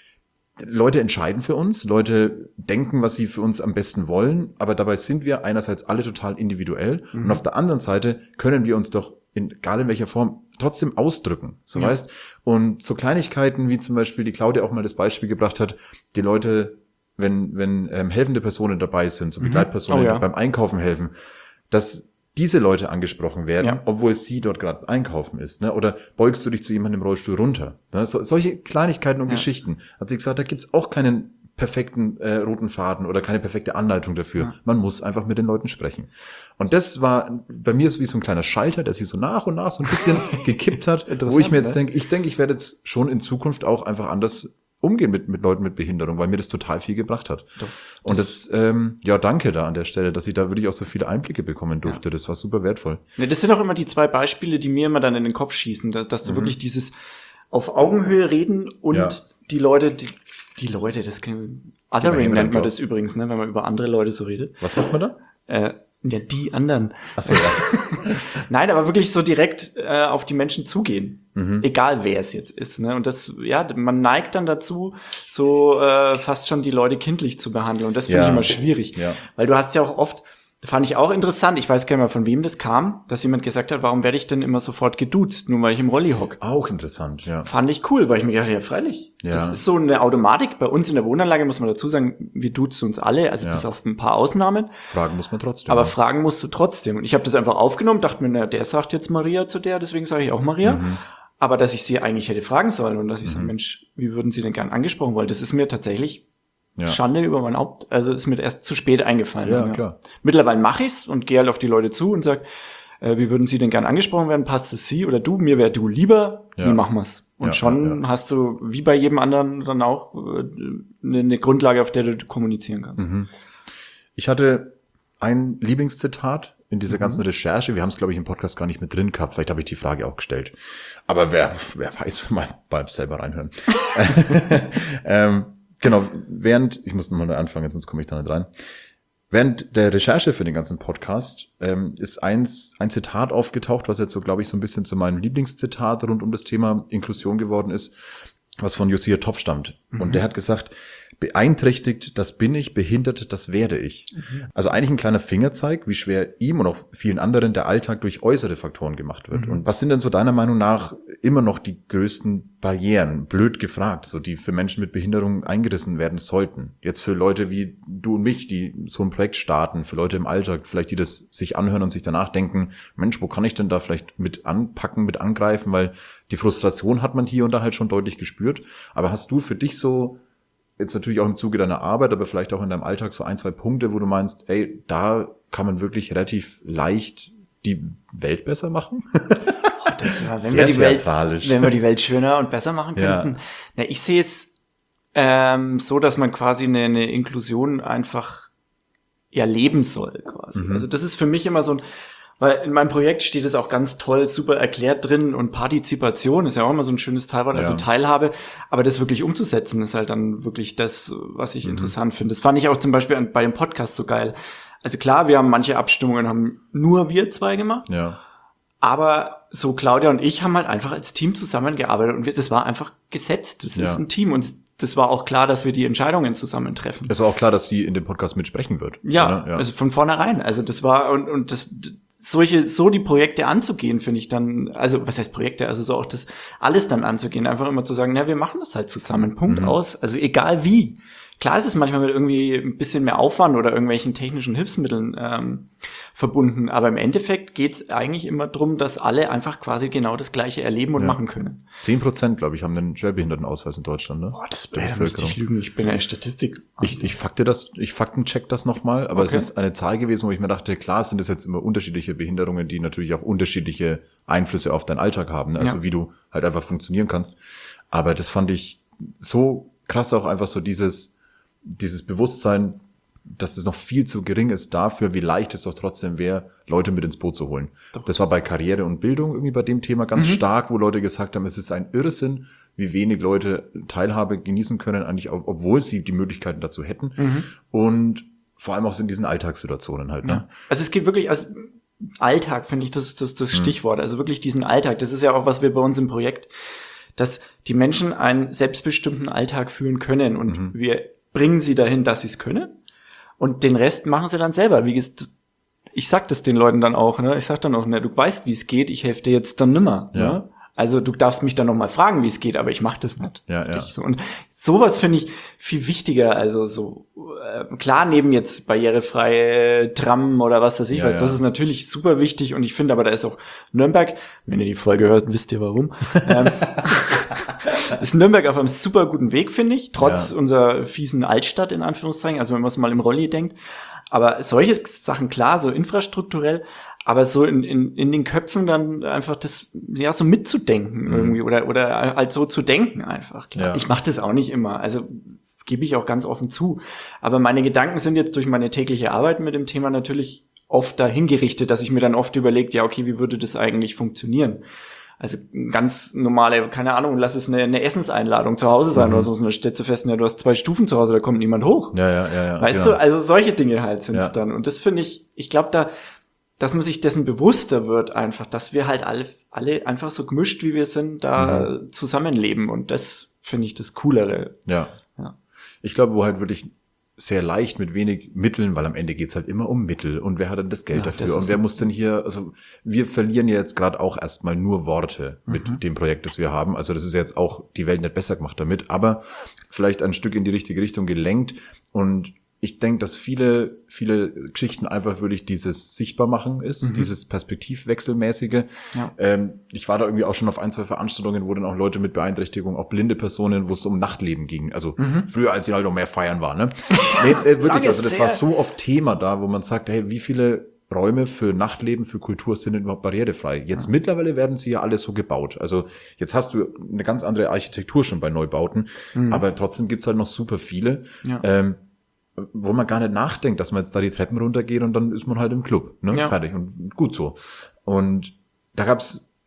Leute entscheiden für uns, Leute denken, was sie für uns am besten wollen, aber dabei sind wir einerseits alle total individuell und auf der anderen Seite können wir uns doch egal in welcher Form trotzdem ausdrücken, so weißt. Und so Kleinigkeiten wie zum Beispiel, die Claudia auch mal das Beispiel gebracht hat, die Leute, wenn helfende Personen dabei sind, so Begleitpersonen beim Einkaufen helfen, dass diese Leute angesprochen werden, obwohl sie dort gerade einkaufen ist, ne? Oder beugst du dich zu jemandem im Rollstuhl runter? Ne? Solche Kleinigkeiten und Geschichten. Hat sie gesagt, da gibt's auch keinen perfekten roten Faden oder keine perfekte Anleitung dafür. Ja. Man muss einfach mit den Leuten sprechen. Und das war bei mir wie so ein kleiner Schalter, der sich so nach und nach so ein bisschen gekippt hat, wo ich mir jetzt denke, ich werde jetzt schon in Zukunft auch einfach anders umgehen mit Leuten mit Behinderung, weil mir das total viel gebracht hat. Doch, und das danke da an der Stelle, dass ich da wirklich auch so viele Einblicke bekommen durfte. Das war super wertvoll. Ja, das sind auch immer die zwei Beispiele, die mir immer dann in den Kopf schießen, dass du wirklich dieses auf Augenhöhe reden und die Leute, das Othering nennt man das übrigens, ne, wenn man über andere Leute so redet. Was macht man da? Die anderen. Ach so, ja. Nein, aber wirklich so direkt auf die Menschen zugehen. Egal wer es jetzt ist, ne? Und das, man neigt dann dazu, so fast schon die Leute kindlich zu behandeln. Und das finde ich immer schwierig. Ja. Weil du hast ja auch oft, fand ich auch interessant, ich weiß gar nicht mehr, von wem das kam, dass jemand gesagt hat, warum werde ich denn immer sofort geduzt, nur weil ich im Rolli hock? Auch interessant, ja. Fand ich cool, weil ich mir gedacht, ja, freilich. Ja. Das ist so eine Automatik. Bei uns in der Wohnanlage muss man dazu sagen, wir duzen uns alle, also bis auf ein paar Ausnahmen. Fragen muss man trotzdem. Aber fragen musst du trotzdem. Und ich habe das einfach aufgenommen, dachte mir, na, der sagt jetzt Maria zu der, deswegen sage ich auch Maria. Aber dass ich sie eigentlich hätte fragen sollen und dass ich sage, Mensch, wie würden Sie denn gern angesprochen wollen? Das ist mir tatsächlich Schande über mein Haupt. Also ist mir erst zu spät eingefallen. Ja, klar. Mittlerweile mache ich's und gehe halt auf die Leute zu und sage, wie würden Sie denn gern angesprochen werden? Passt es Sie oder du? Mir wäre du lieber. Wie machen wir's? Und schon hast du, wie bei jedem anderen, dann auch eine Grundlage, auf der du kommunizieren kannst. Ich hatte ein Lieblingszitat in dieser ganzen Recherche. Wir haben es, glaube ich, im Podcast gar nicht mit drin gehabt. Vielleicht habe ich die Frage auch gestellt. Aber wer weiß, mal selber reinhören. Genau, ich muss nochmal neu anfangen, sonst komme ich da nicht rein. Während der Recherche für den ganzen Podcast ist ein Zitat aufgetaucht, was jetzt so, glaube ich, so ein bisschen zu meinem Lieblingszitat rund um das Thema Inklusion geworden ist, was von Josia Topf stammt. Und der hat gesagt, beeinträchtigt, das bin ich, behindert, das werde ich. Also eigentlich ein kleiner Fingerzeig, wie schwer ihm und auch vielen anderen der Alltag durch äußere Faktoren gemacht wird. Und was sind denn so deiner Meinung nach immer noch die größten Barrieren, blöd gefragt, so die für Menschen mit Behinderung eingerissen werden sollten? Jetzt für Leute wie du und mich, die so ein Projekt starten, für Leute im Alltag, vielleicht die das sich anhören und sich danach denken, Mensch, wo kann ich denn da vielleicht mit anpacken, mit angreifen, weil die Frustration hat man hier und da halt schon deutlich gespürt. Aber hast du für dich so, jetzt natürlich auch im Zuge deiner Arbeit, aber vielleicht auch in deinem Alltag so 1, 2 Punkte, wo du meinst, ey, da kann man wirklich relativ leicht die Welt besser machen? Wenn wir die Welt schöner und besser machen könnten. Ja, ich sehe es so, dass man quasi eine Inklusion einfach erleben soll, quasi. Also das ist für mich immer so ein, weil in meinem Projekt steht es auch ganz toll, super erklärt drin, und Partizipation ist ja auch immer so ein schönes Teilwort, also Teilhabe, aber das wirklich umzusetzen ist halt dann wirklich das, was ich interessant finde. Das fand ich auch zum Beispiel bei dem Podcast so geil. Also klar, wir haben manche Abstimmungen haben nur wir zwei gemacht. Ja. Aber so Claudia und ich haben halt einfach als Team zusammengearbeitet und das war einfach gesetzt. Das ist ein Team und das war auch klar, dass wir die Entscheidungen zusammen treffen. Es war auch klar, dass sie in dem Podcast mitsprechen wird. Ja, also von vornherein. Also das war und das die Projekte anzugehen, finde ich dann, also was heißt Projekte, also so auch das alles dann anzugehen, einfach immer zu sagen, wir machen das halt zusammen, Punkt aus, also egal wie. Klar ist es manchmal mit irgendwie ein bisschen mehr Aufwand oder irgendwelchen technischen Hilfsmitteln verbunden, aber im Endeffekt geht's eigentlich immer drum, dass alle einfach quasi genau das Gleiche erleben und machen können. 10%, glaube ich, haben den Schwerbehindertenausweis in Deutschland, ne? Boah, das müsste ich lügen, ich bin ja Statistik. Ich faktencheck das nochmal, aber es ist eine Zahl gewesen, wo ich mir dachte, klar sind das jetzt immer unterschiedliche Behinderungen, die natürlich auch unterschiedliche Einflüsse auf deinen Alltag haben, ne? Also wie du halt einfach funktionieren kannst. Aber das fand ich so krass, auch einfach so dieses Bewusstsein, dass es noch viel zu gering ist dafür, wie leicht es doch trotzdem wäre, Leute mit ins Boot zu holen. Doch. Das war bei Karriere und Bildung irgendwie bei dem Thema ganz stark, wo Leute gesagt haben, es ist ein Irrsinn, wie wenig Leute Teilhabe genießen können, eigentlich auch, obwohl sie die Möglichkeiten dazu hätten. Und vor allem auch in diesen Alltagssituationen halt. Ne? Also es geht wirklich, also Alltag finde ich das Stichwort, also wirklich diesen Alltag. Das ist ja auch, was wir bei uns im Projekt, dass die Menschen einen selbstbestimmten Alltag führen können und wir bringen sie dahin, dass sie es können. Und den Rest machen sie dann selber. Wie gesagt, ich sag das den Leuten dann auch, ne? Ich sag dann auch, ne, du weißt, wie es geht, ich helfe dir jetzt dann nimmer. Ja. Ne? Also du darfst mich dann noch mal fragen, wie es geht, aber ich mach das nicht. Ja. So. Und sowas finde ich viel wichtiger. Also so klar, neben jetzt barrierefreie Tram oder was weiß ich was, das ist natürlich super wichtig. Und ich finde aber, da ist auch Nürnberg, wenn ihr die Folge hört, wisst ihr warum, ist Nürnberg auf einem super guten Weg, finde ich, trotz unserer fiesen Altstadt, in Anführungszeichen, also wenn man es mal im Rolli denkt. Aber solche Sachen, klar, so infrastrukturell, aber so in den Köpfen dann einfach das, so mitzudenken irgendwie oder halt so zu denken einfach, klar. Ja. Ich mache das auch nicht immer, also gebe ich auch ganz offen zu. Aber meine Gedanken sind jetzt durch meine tägliche Arbeit mit dem Thema natürlich oft dahin gerichtet, dass ich mir dann oft überlege, ja, okay, wie würde das eigentlich funktionieren? Also ganz normale, keine Ahnung, lass es eine Essenseinladung zu Hause sein oder so, und dann stellst du fest, ja, du hast 2 Stufen zu Hause, da kommt niemand hoch. Ja. Weißt du, also solche Dinge halt sind es dann. Und das finde ich glaube dass man sich dessen bewusster wird einfach, dass wir halt alle einfach so gemischt, wie wir sind, da zusammenleben. Und das finde ich das Coolere. Ja. Ich glaube, wo halt wirklich sehr leicht mit wenig Mitteln, weil am Ende geht's halt immer um Mittel und wer hat denn das Geld dafür und wer muss denn hier, also wir verlieren ja jetzt gerade auch erstmal nur Worte mit dem Projekt, das wir haben, also das ist jetzt auch die Welt nicht besser gemacht damit, aber vielleicht ein Stück in die richtige Richtung gelenkt und ich denke, dass viele Geschichten einfach wirklich dieses Sichtbarmachen ist, dieses Perspektivwechselmäßige. Ja. Ich war da irgendwie auch schon auf 1, 2 Veranstaltungen, wo dann auch Leute mit Beeinträchtigung, auch blinde Personen, wo es um Nachtleben ging. Also früher, als sie halt noch mehr feiern war. Ne? Wirklich, also das war so oft Thema da, wo man sagt, hey, wie viele Räume für Nachtleben, für Kultur sind denn überhaupt barrierefrei? Jetzt mittlerweile werden sie ja alle so gebaut. Also jetzt hast du eine ganz andere Architektur schon bei Neubauten, aber trotzdem gibt's halt noch super viele. Ja. Wo man gar nicht nachdenkt, dass man jetzt da die Treppen runtergeht und dann ist man halt im Club, ne? Ja. Fertig und gut so. Und da gab's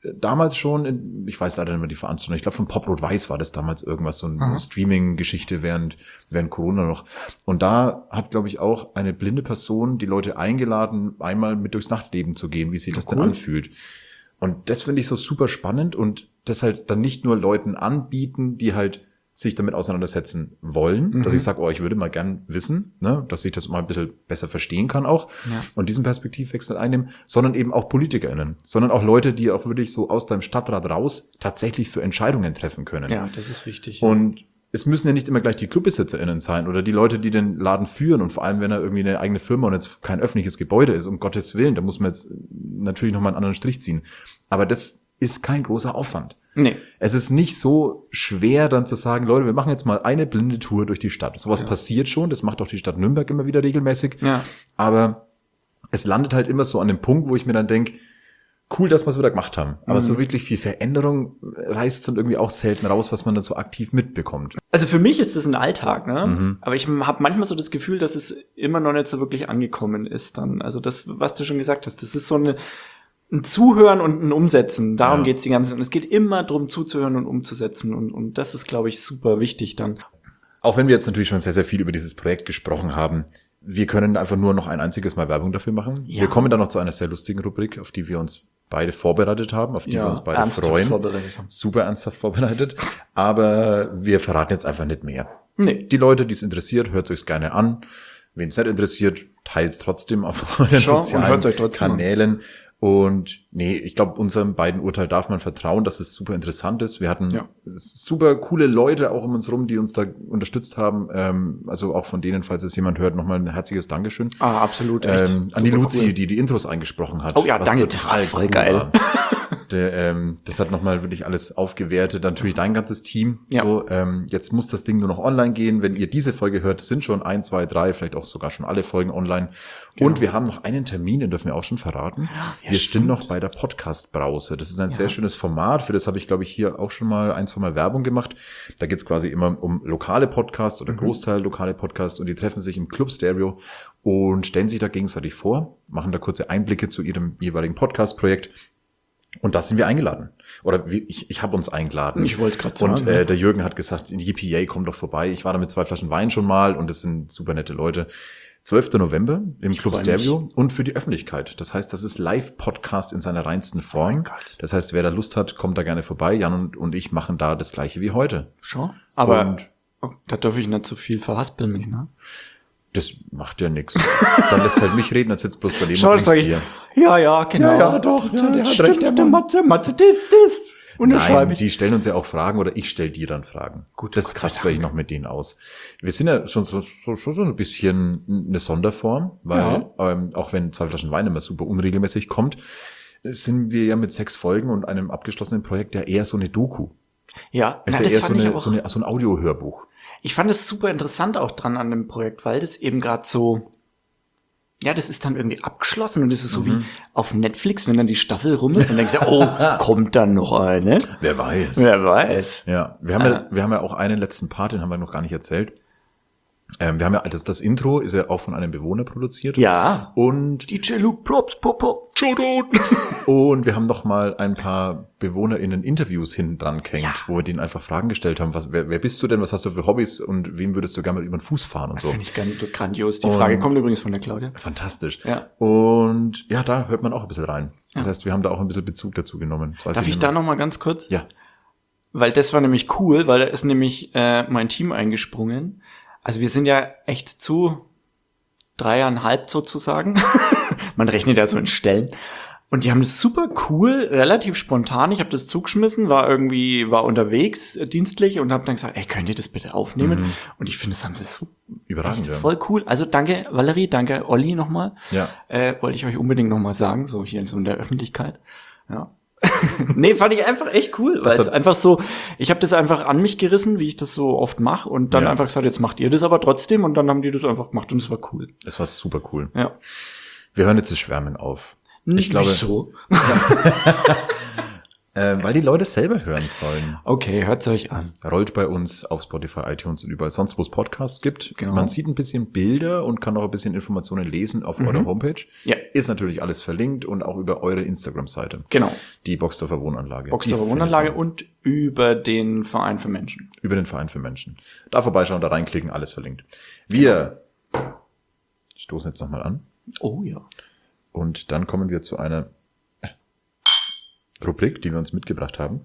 damals schon, ich weiß leider nicht mehr die Veranstaltung, ich glaube von Pop Rot-Weiß war das damals irgendwas, so eine Streaming-Geschichte während Corona noch. Und da hat, glaube ich, auch eine blinde Person die Leute eingeladen, einmal mit durchs Nachtleben zu gehen, wie sich das denn anfühlt. Und das finde ich so super spannend und das halt dann nicht nur Leuten anbieten, die halt sich damit auseinandersetzen wollen, dass ich sage, ich würde mal gern wissen, ne, dass ich das mal ein bisschen besser verstehen kann auch und diesen Perspektivwechsel einnehmen, sondern eben auch PolitikerInnen, sondern auch Leute, die auch wirklich so aus deinem Stadtrat raus tatsächlich für Entscheidungen treffen können. Ja, das ist wichtig. Und es müssen ja nicht immer gleich die ClubbesitzerInnen sein oder die Leute, die den Laden führen und vor allem, wenn er irgendwie eine eigene Firma und jetzt kein öffentliches Gebäude ist, um Gottes Willen, da muss man jetzt natürlich nochmal einen anderen Strich ziehen. Aber das ist kein großer Aufwand. Nee. Es ist nicht so schwer, dann zu sagen, Leute, wir machen jetzt mal eine blinde Tour durch die Stadt. Sowas passiert schon, das macht auch die Stadt Nürnberg immer wieder regelmäßig. Ja. Aber es landet halt immer so an dem Punkt, wo ich mir dann denke, cool, dass wir es wieder gemacht haben. Aber so wirklich viel Veränderung reißt dann irgendwie auch selten raus, was man dann so aktiv mitbekommt. Also für mich ist das ein Alltag, ne? Aber ich habe manchmal so das Gefühl, dass es immer noch nicht so wirklich angekommen ist dann. Also das, was du schon gesagt hast, das ist so ein Zuhören und ein Umsetzen. Darum geht's die ganze Zeit. Und es geht immer darum, zuzuhören und umzusetzen. Und das ist, glaube ich, super wichtig dann. Auch wenn wir jetzt natürlich schon sehr, sehr viel über dieses Projekt gesprochen haben, wir können einfach nur noch ein einziges Mal Werbung dafür machen. Ja. Wir kommen dann noch zu einer sehr lustigen Rubrik, auf die wir uns beide vorbereitet haben, auf die wir uns beide freuen. Super ernsthaft vorbereitet. Aber wir verraten jetzt einfach nicht mehr. Nee. Die Leute, die es interessiert, hört es euch gerne an. Wen es nicht interessiert, teilt es trotzdem auf euren sozialen Kanälen. Und nee, ich glaube, unserem beiden Urteil darf man vertrauen, dass es super interessant ist. Wir hatten super coole Leute auch um uns rum, die uns da unterstützt haben. Also auch von denen, falls es jemand hört, nochmal ein herzliches Dankeschön. Ah, absolut, echt. An die Luzi, die Intros eingesprochen hat. Oh ja, danke, das war voll geil. Das hat nochmal wirklich alles aufgewertet. Natürlich dein ganzes Team. Ja. So, jetzt muss das Ding nur noch online gehen. Wenn ihr diese Folge hört, sind schon 1, 2, 3, vielleicht auch sogar schon alle Folgen online. Genau. Und wir haben noch einen Termin, den dürfen wir auch schon verraten. Ja, wir sind noch bei der Podcast-Brause. Das ist ein sehr schönes Format. Für das habe ich, glaube ich, hier auch schon mal 1, 2 Mal Werbung gemacht. Da geht's quasi immer um lokale Podcasts oder Großteil lokale Podcasts und die treffen sich im Club Stereo und stellen sich da gegenseitig vor, machen da kurze Einblicke zu ihrem jeweiligen Podcast-Projekt. Und da sind wir eingeladen. Oder ich habe uns eingeladen. Ich wollte gerade sagen. Und der Jürgen hat gesagt, die EPA kommt doch vorbei. Ich war da mit 2 Flaschen Wein schon mal und das sind super nette Leute. 12. November im Club Stereo und für die Öffentlichkeit. Das heißt, das ist Live-Podcast in seiner reinsten Form. Oh, das heißt, wer da Lust hat, kommt da gerne vorbei. Jan und ich machen da das Gleiche wie heute. Schon? Aber da darf ich nicht so viel verhaspeln mich, ne? Das macht ja nichts. Dann lässt halt mich reden, dann sitzt bloß daneben und trinkst Bier. Ja, genau. Ja, doch. Ja, der hat recht, der Matze, das unterschreibe ich. Die stellen uns ja auch Fragen oder ich stelle dir dann Fragen. Gut, das kasper ich noch mit denen aus. Wir sind ja schon so ein bisschen eine Sonderform, weil auch wenn 2 Flaschen Wein immer super unregelmäßig kommt, sind wir ja mit 6 Folgen und einem abgeschlossenen Projekt ja eher so eine Doku. Ja, es ist ja eher so ein Audiohörbuch. Ich fand es super interessant auch dran an dem Projekt, weil das eben gerade so, ja, das ist dann irgendwie abgeschlossen und das ist so wie auf Netflix, wenn dann die Staffel rum ist und denkst du, oh, kommt dann noch eine? Wer weiß. Ja, wir haben ja auch einen letzten Part, den haben wir noch gar nicht erzählt. Wir haben ja, das Intro ist ja auch von einem Bewohner produziert. Ja. Und DJ Luke Props, Popo. Und wir haben noch mal ein paar BewohnerInnen Interviews hinten dran gehängt, wo wir denen einfach Fragen gestellt haben. Wer bist du denn? Was hast du für Hobbys? Und wem würdest du gerne mal über den Fuß fahren und so? Finde ich grandios. Die Frage kommt übrigens von der Claudia. Fantastisch. Ja. Und ja, da hört man auch ein bisschen rein. Das heißt, wir haben da auch ein bisschen Bezug dazu genommen. Darf ich da noch mal ganz kurz? Ja. Weil das war nämlich cool, weil da ist nämlich mein Team eingesprungen. Also wir sind ja echt zu 3,5 sozusagen. Man rechnet ja so in Stellen. Und die haben das super cool, relativ spontan. Ich habe das zugeschmissen, war unterwegs dienstlich und habe dann gesagt, ey, könnt ihr das bitte aufnehmen? Und ich finde, das haben sie so überragend, voll cool. Also danke Valerie, danke Olli nochmal. Ja. Wollte ich euch unbedingt nochmal sagen, so hier so in der Öffentlichkeit. Ja. Nee, fand ich einfach echt cool, weil es einfach so, ich habe das einfach an mich gerissen, wie ich das so oft mache und dann einfach gesagt, jetzt macht ihr das aber trotzdem und dann haben die das einfach gemacht und es war cool. Es war super cool. Ja. Wir hören jetzt das Schwärmen auf. Ich glaube, wieso? Weil die Leute selber hören sollen. Okay, hört's euch an. Rollt bei uns auf Spotify, iTunes und überall sonst, wo es Podcasts gibt. Genau. Man sieht ein bisschen Bilder und kann auch ein bisschen Informationen lesen auf eurer Homepage. Ja. Ist natürlich alles verlinkt und auch über eure Instagram-Seite. Genau. Die Boxdorfer Wohnanlage. Boxdorfer Die Wohnanlage findet man und über den Verein für Menschen. über den Verein für Menschen. Da vorbeischauen, da reinklicken, alles verlinkt. Wir stoßen jetzt nochmal an. Oh ja. Und dann kommen wir zu einer Rubrik, die wir uns mitgebracht haben.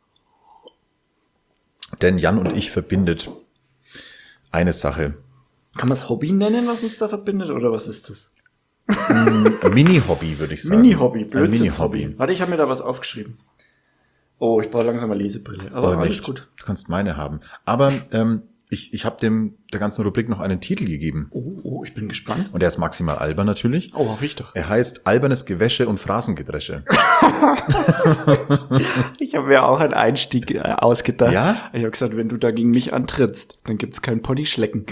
Denn Jan und ich verbindet eine Sache. Kann man es Hobby nennen, was uns da verbindet, oder was ist das? Ein Mini-Hobby, würde ich sagen. Mini-Hobby, Ein Blödsinns-Hobby. Mini-Hobby. Warte, ich habe mir da was aufgeschrieben. Oh, ich brauche langsam eine Lesebrille. Aber alles nicht. gut. Du kannst meine haben. Aber ich habe der ganzen Rubrik noch einen Titel gegeben. Oh, ich bin gespannt. Und er ist maximal albern natürlich. Oh, hoffe ich doch. Er heißt Albernes Gewäsche und Phrasengedresche. Ich habe mir auch einen Einstieg ausgedacht. Ja? Ich habe gesagt, wenn du da gegen mich antrittst, dann gibt's kein Ponyschlecken.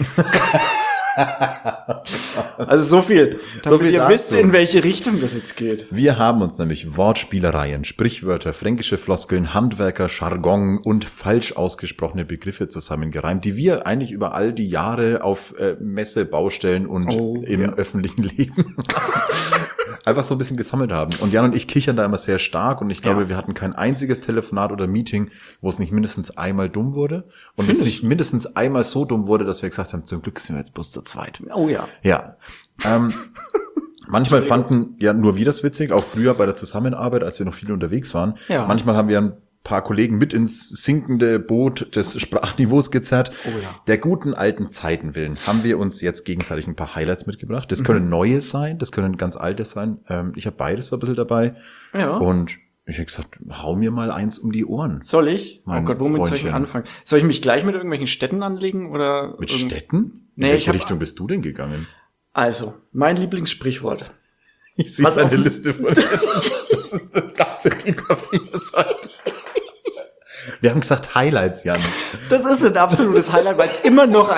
Also so viel. Damit viel ihr dazu. wisst, in welche Richtung das jetzt geht. Wir haben uns nämlich Wortspielereien, Sprichwörter, fränkische Floskeln, Handwerker, Jargon und falsch ausgesprochene Begriffe zusammengereimt, die wir eigentlich über all die Jahre auf Messe, Baustellen und im öffentlichen Leben einfach so ein bisschen gesammelt haben. Und Jan und ich kichern da immer sehr stark und ich glaube, wir hatten kein einziges Telefonat oder Meeting, wo es nicht mindestens einmal dumm wurde und es nicht mindestens einmal so dumm wurde, dass wir gesagt haben, zum Glück sind wir jetzt bloß zu zweit. Oh ja. Ja. Manchmal fanden ja nur wir das witzig, auch früher bei der Zusammenarbeit, als wir noch viel unterwegs waren. Ja. Manchmal haben wir ein paar Kollegen mit ins sinkende Boot des Sprachniveaus gezerrt. Oh ja. Der guten alten Zeiten willen haben wir uns jetzt gegenseitig ein paar Highlights mitgebracht. Das können neue sein, das können ganz alte sein. Ich habe beides so ein bisschen dabei. Ja. Und ich habe gesagt, hau mir mal eins um die Ohren. Soll ich? Mein Oh Gott, womit soll ich Freundchen. anfangen? Soll ich mich gleich mit irgendwelchen Städten anlegen oder? Mit Städten? Nee, In ich welche hab- Richtung bist du denn gegangen? Also, mein Lieblingssprichwort. Ich sehe Was eine auf dem- Liste von dir. Das ist eine ganze DIN A4-Seite. Wir haben gesagt Highlights, Jan. Das ist ein absolutes Highlight, weil es immer noch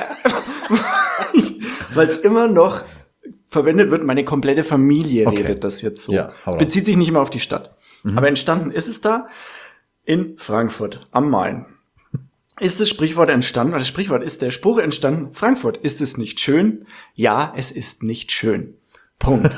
weil es immer noch verwendet wird. Meine komplette Familie Okay. redet das jetzt so. Ja, hau Es raus. bezieht sich nicht immer auf die Stadt. Aber entstanden ist es da in Frankfurt am Main. Ist das Sprichwort entstanden, oder das Sprichwort ist der Spruch entstanden, Frankfurt, ist es nicht schön? Ja, es ist nicht schön. Punkt.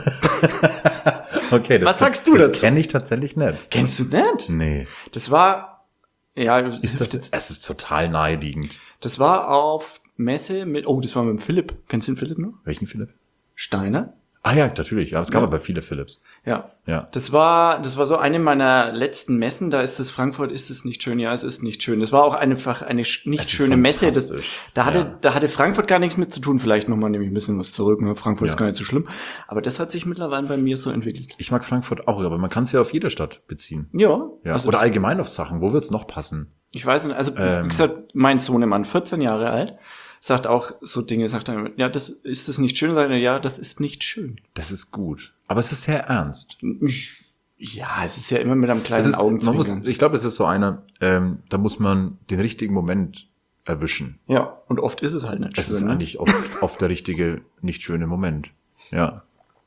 Okay, Was sagst du dazu? Das kenne ich tatsächlich nicht. Kennst du nicht? Nee. Das war, ja, Ist das, es ist total naheliegend. das war auf Messe mit, oh, das war mit dem Philipp. Kennst du den Philipp noch? Welchen Philipp? Steiner? Ah ja, natürlich. Ja, es gab aber viele Philips. Ja. Ja. Das war so eine meiner letzten Messen. Da ist das Frankfurt, ist es nicht schön? Ja, es ist nicht schön. Das war auch einfach eine nicht Es ist schöne Messe. fantastisch. Da Ja. hatte Frankfurt gar nichts mit zu tun. Vielleicht nochmal nämlich ein bisschen was zurück. Ne? Frankfurt ist gar nicht so schlimm. Aber das hat sich mittlerweile bei mir so entwickelt. Ich mag Frankfurt auch, aber man kann es ja auf jede Stadt beziehen. Ja. Ja. Also Oder das- allgemein auf Sachen. Wo wird's noch passen? ich weiß nicht. Also, wie gesagt, mein Sohnemann, 14 Jahre alt, sagt auch so Dinge, sagt er, ja, ist das nicht schön? Sagt er, ja, das ist nicht schön. Das ist gut. Aber es ist sehr ernst. Ja, es ist ja immer mit einem Es kleinen ist, Augenzwinkern. ich glaube, es ist so einer, da muss man den richtigen Moment erwischen. Ja, und oft ist es halt nicht Es schön. ist ne? eigentlich oft der richtige, nicht schöne Moment. Ja.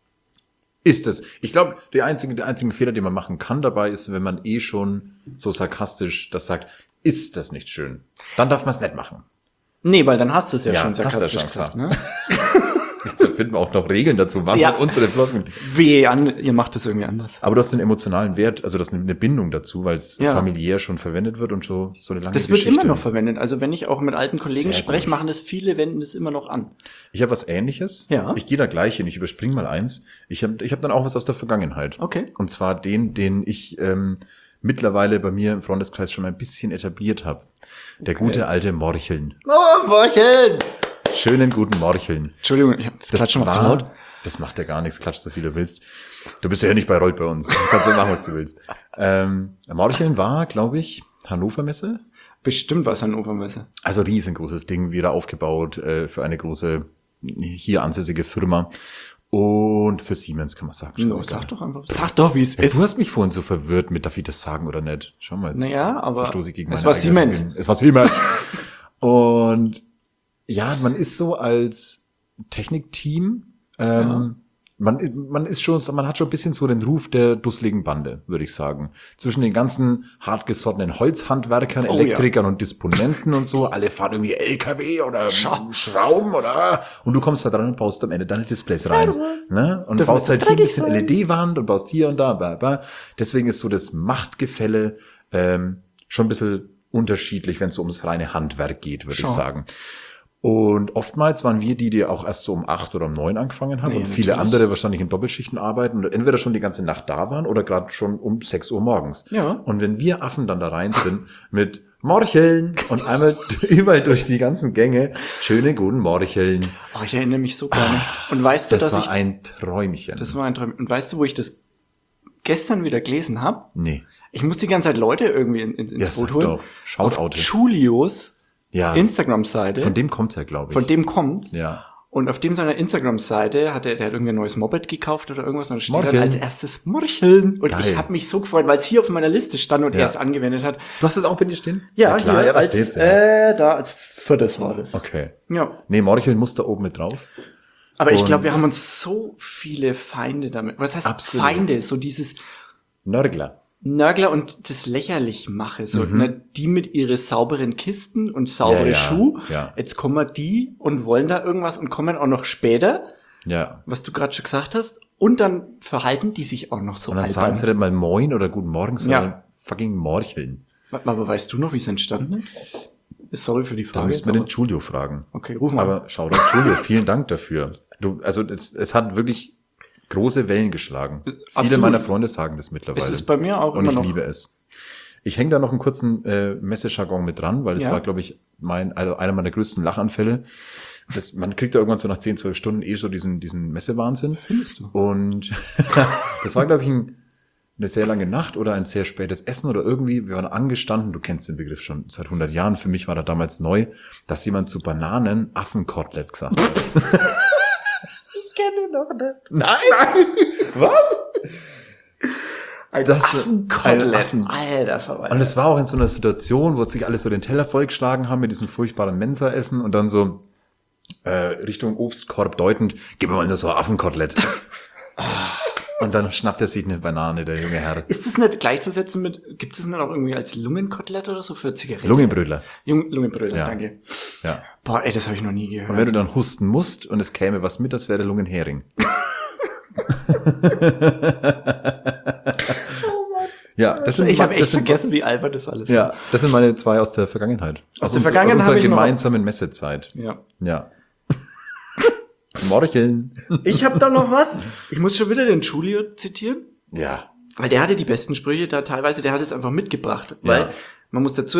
Ist es. Ich glaube, der einzige Fehler, den man machen kann dabei, ist, wenn man schon so sarkastisch das sagt, ist das nicht schön. Dann darf man es nicht machen. Nee, weil dann hast du es ja, Ja, schon hast du ja sarkastisch schon gesagt. gesagt. Ne? Jetzt finden wir auch noch Regeln dazu. Wann Ja. ja. unsere Floskeln. Ihr macht das irgendwie anders. Aber du hast den emotionalen Wert, also das ist eine Bindung dazu, weil es Ja. familiär schon verwendet wird und so eine lange Das wird Geschichte. immer noch verwendet. Also wenn ich auch mit alten Kollegen Sehr spreche, gut. machen das viele, wenden das immer noch an. Ich habe was Ähnliches. Ja. Ich gehe da gleich hin. Ich überspringe mal eins. Ich hab dann auch was aus der Vergangenheit. Okay. Und zwar den ich mittlerweile bei mir im Freundeskreis schon ein bisschen etabliert habe. Der gute alte Morcheln. Oh, Morcheln! Schönen guten Morcheln. Entschuldigung, ich habe das Klatschen mal zu laut. Das macht ja gar nichts. Klatsch so viel du willst. Du bist ja nicht bei Rollt bei uns. Du kannst ja machen, was du willst. Morcheln war, glaube ich, Hannover Messe. Bestimmt was Hannover Messe. Also riesengroßes Ding, wieder aufgebaut für eine große, hier ansässige Firma. Und für Siemens kann man sagen. No, sag doch einfach. Sag doch, wie es Ja, ist. du hast mich vorhin so verwirrt mit, darf ich das sagen oder nicht? Schau mal jetzt. Naja, aber verstoße ich gegen es meine war eigenen Siemens. Regeln. Es war Siemens. Und ja, man ist so als Technikteam man hat schon ein bisschen so den Ruf der dusseligen Bande, würde ich sagen. Zwischen den ganzen hartgesottenen Holzhandwerkern, Elektrikern und Disponenten und so. Alle fahren irgendwie LKW oder Schrauben und du kommst da dran und baust am Ende deine Displays rein. Ne? Und baust halt hier ein bisschen LED-Wand und baust hier und da. Bla bla. Deswegen ist so das Machtgefälle schon ein bisschen unterschiedlich, wenn es so ums reine Handwerk geht, würde ich sagen. Und oftmals waren wir die auch erst so um 8 oder um 9 angefangen haben und viele andere wahrscheinlich in Doppelschichten arbeiten und entweder schon die ganze Nacht da waren oder gerade schon um 6 Uhr morgens. Ja. Und wenn wir Affen dann da rein sind mit Morcheln und einmal überall durch die ganzen Gänge schöne guten Morcheln. Oh, ich erinnere mich so gerne. Und weißt du, das war ein Träumchen. Das war ein Träumchen. Und weißt du, wo ich das gestern wieder gelesen habe? Nee. Ich muss die ganze Zeit Leute irgendwie ins Boot holen. Shoutout. Auf Julius Instagram-Seite. Von dem kommt's ja, glaube ich. Von dem kommt's. Ja. Und auf dem seiner Instagram-Seite der hat irgendwie ein neues Moped gekauft oder irgendwas. Und dann steht dann als erstes Morcheln. Und ich habe mich so gefreut, weil es hier auf meiner Liste stand und er es angewendet hat. Du hast es auch bei dir stehen? Ja, klar, hier da als, steht's. Da als viertes war das. Okay. Ja. Nee, Morcheln muss da oben mit drauf. Aber ich glaube, wir haben uns so viele Feinde damit. Was heißt Feinde? So dieses Nörgler und das lächerlich mache, so, ne, die mit ihre sauberen Kisten und saubere Schuhe. Ja. Jetzt kommen die und wollen da irgendwas und kommen auch noch später. Ja. Was du gerade schon gesagt hast. Und dann verhalten die sich auch noch so. Und dann sagen sie dann mal Moin oder Guten Morgen, sondern fucking Morcheln. Aber weißt du noch, wie es entstanden ist? Sorry für die Frage. Da müssen wir den Julio fragen. Okay, ruf mal. Aber schau doch, Julio, vielen Dank dafür. Es hat wirklich große Wellen geschlagen. Viele meiner Freunde sagen das mittlerweile. Es ist bei mir auch immer noch. Und ich liebe es. Ich hänge da noch einen kurzen Messejargon mit dran, weil das war, glaube ich, einer meiner größten Lachanfälle. Man kriegt da irgendwann so nach 10, 12 Stunden so diesen Messewahnsinn. Findest du? Und das war, glaube ich, eine sehr lange Nacht oder ein sehr spätes Essen oder irgendwie, wir waren angestanden, du kennst den Begriff schon seit 100 Jahren, für mich war er damals neu, dass jemand zu Bananen Affenkotelett gesagt hat. Ich kenne ihn noch nicht. Nein! Was? Ein Affenkotelett. Alter, und es war auch in so einer Situation, wo sich alle so den Teller vollgeschlagen haben mit diesem furchtbaren Mensa-Essen und dann so Richtung Obstkorb deutend, gib mir mal nur so ein Affenkotelett. Und dann schnappt er sich eine Banane, der junge Herr. Ist das nicht gleichzusetzen mit, gibt es nicht auch irgendwie als Lungenkotelett oder so für Zigaretten? Lungenbrödler. Lungenbrödler, ja. Danke. Ja. Boah, ey, das habe ich noch nie gehört. Und wenn du dann husten musst und es käme was mit, das wäre der Lungenhering. Ja, das sind, ich habe echt vergessen, wie albern das alles ist. Ja, das sind meine 2 aus der Vergangenheit. Aus der Vergangenheit aus unserer gemeinsamen Messezeit. Ja. Ja. Morcheln. Ich habe da noch was. Ich muss schon wieder den Julio zitieren. Ja. Weil der hatte die besten Sprüche da teilweise, der hat es einfach mitgebracht. Weil man muss dazu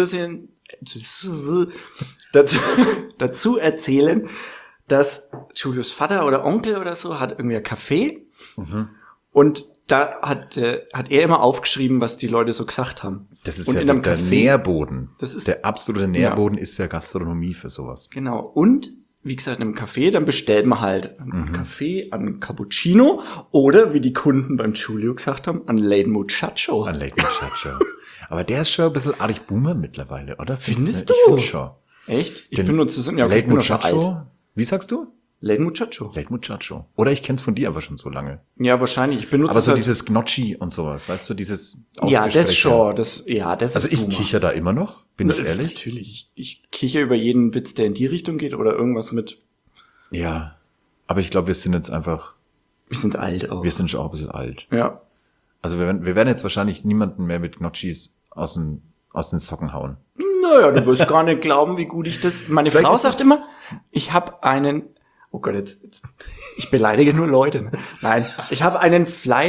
erzählen, dass Julius Vater oder Onkel oder so hat irgendwie ein Café und da hat er immer aufgeschrieben, was die Leute so gesagt haben. Das ist und ja in einem der Café, Nährboden. Das ist der absolute Nährboden ist ja Gastronomie für sowas. Genau. Und wie gesagt, in einem Café, dann bestellt man halt einen Kaffee, einen Cappuccino oder, wie die Kunden beim Julio gesagt haben, einen Late Muchacho. Ein Late Muchacho. Aber der ist schon ein bisschen arg Boomer mittlerweile, oder? Findest du? Ich finde schon. Echt? Ich benutze es ja. Late Muchacho? Wie sagst du? Late Muchacho. Late Muchacho. Oder ich kenn's von dir aber schon so lange. Ja, wahrscheinlich. Ich benutze aber so dieses Gnocchi und sowas, weißt du, dieses ja, das schon. Das ist also ich kicher da immer noch, bin ich ehrlich. Natürlich. Ich kicher über jeden Witz, der in die Richtung geht oder irgendwas mit. Ja, aber ich glaube, wir sind jetzt einfach. Wir sind alt auch. Wir sind schon auch ein bisschen alt. Ja. Also wir werden jetzt wahrscheinlich niemanden mehr mit Gnocchis aus den Socken hauen. Naja, du wirst gar nicht glauben, wie gut ich das. Meine Vielleicht Frau sagt immer, ich habe einen. Oh Gott, jetzt ich beleidige nur Leute. Ne? Nein, ich habe einen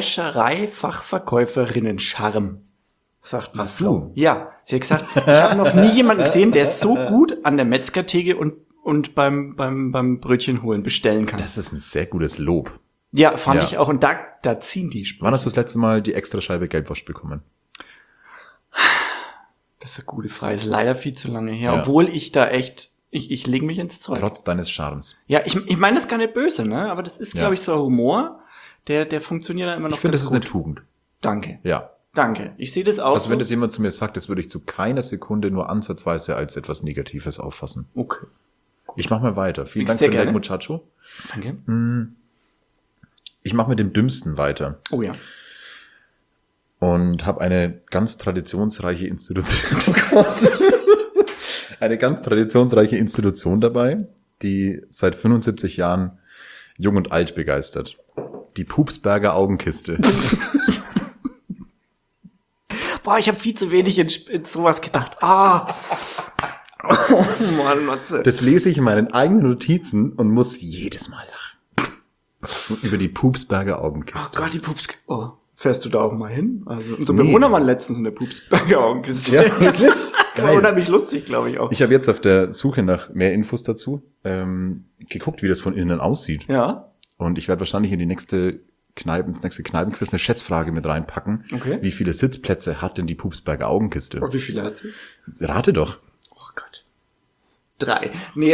Fleischerei-Fachverkäuferinnen-Charme. Sagt meine Hast Frau. du? Ja, sie hat gesagt, ich habe noch nie jemanden gesehen, der so gut an der Metzgertheke und beim Brötchen holen bestellen kann. Das ist ein sehr gutes Lob. Ja, fand ich auch. Und da ziehen die Sprüche. Wann hast du das letzte Mal die extra Scheibe Gelbwurst bekommen? Das ist eine gute Frage. Ist leider viel zu lange her. Ja. Obwohl ich da echt, ich lege mich ins Zeug. Trotz deines Charmes. Ja, ich meine das gar nicht böse, ne? Aber das ist, glaube ich, so ein Humor, der funktioniert da immer noch. Ich finde, das ist gut. eine Tugend. Danke. Ja. Danke. Ich sehe das auch Also wenn so. das jemand zu mir sagt, das würde ich zu keiner Sekunde nur ansatzweise als etwas Negatives auffassen. Okay. Ich mache mal weiter. Vielen Dank sehr für den gerne. Muchacho. Danke. Ich mache mit dem Dümmsten weiter Oh ja. und habe eine ganz traditionsreiche Institution. Eine ganz traditionsreiche Institution dabei, die seit 75 Jahren jung und alt begeistert. Die Pupsberger Augenkiste. Boah, ich habe viel zu wenig in sowas gedacht. Oh Mann, Matze. Das lese ich in meinen eigenen Notizen und muss jedes Mal lachen. Über die Pupsberger Oh Augenkiste. Gott, die Pups. Oh, fährst du da auch mal hin? Also, unser Nee. Bewohner war letztens in der Pupsberger Augenkiste. Ja, wirklich? Das war Geil. unheimlich lustig, glaube ich auch. Ich habe jetzt auf der Suche nach mehr Infos dazu geguckt, wie das von innen aussieht. Ja. Und ich werde wahrscheinlich in ins nächste Kneipenquiz eine Schätzfrage mit reinpacken. Okay. Wie viele Sitzplätze hat denn die Pupsberger Augenkiste? Und wie viele hat sie? Rate doch. Oh Gott. 3. Nee,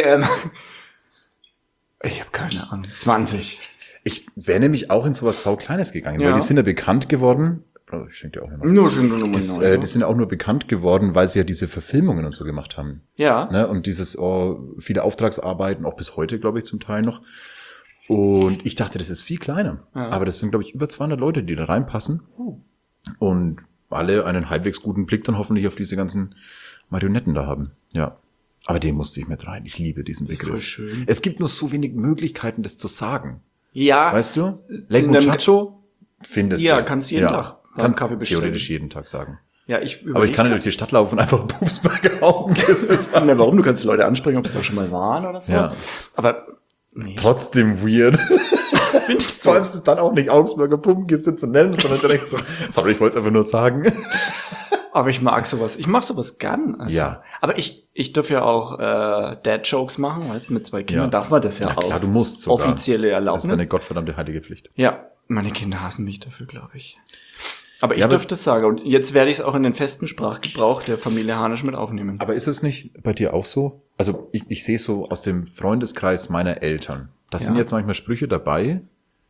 ich habe keine Ahnung. 20. Ich wäre nämlich auch in sowas Saukleines gegangen, Ja. weil die sind ja bekannt geworden. Oh, ich schenke dir auch noch. Nur schön Nummer Die sind ja auch nur bekannt geworden, weil sie ja diese Verfilmungen und so gemacht haben. Ja. Ne? Und viele Auftragsarbeiten, auch bis heute, glaube ich, zum Teil noch. Und ich dachte, das ist viel kleiner. Ja. Aber das sind, glaube ich, über 200 Leute, die da reinpassen. Und alle einen halbwegs guten Blick dann hoffentlich auf diese ganzen Marionetten da haben. Ja. Aber den musste ich mit rein. Ich liebe diesen ist Begriff. voll schön. Es gibt nur so wenig Möglichkeiten, das zu sagen. Ja. Weißt du? Lake In einem- Muchacho findest Ja, du. kannst jeden Tag beim Kannst Kaffee bestellen. theoretisch jeden Tag sagen. Ja, ich Aber ich kann ja durch die Stadt laufen und einfach Pupsberger Augenkiste sagen. Na, warum? Du kannst Leute ansprechen, ob sie da schon mal waren oder so. Ja. Aber, nee, Trotzdem weird. findest Vor allem ist es dann auch nicht Augsburger Puppenkiste zu nennen, sondern direkt so, sorry, ich wollte es einfach nur sagen. Aber ich mag sowas. Ich mag sowas gern. Also. Ja. Aber ich darf ja auch Dad-Jokes machen, weißt du, mit 2 Kindern darf man das ja Na auch. klar, du musst sogar. Offizielle Das ist Erlaubnis. deine gottverdammte heilige Pflicht. Ja, meine Kinder hassen mich dafür, glaube ich. Aber ich Ja, aber- darf das sagen. Und jetzt werde ich es auch in den festen Sprachgebrauch der Familie Hanisch mit aufnehmen. Aber ist es nicht bei dir auch so? Also ich sehe so aus dem Freundeskreis meiner Eltern. Das sind Ja. jetzt manchmal Sprüche dabei,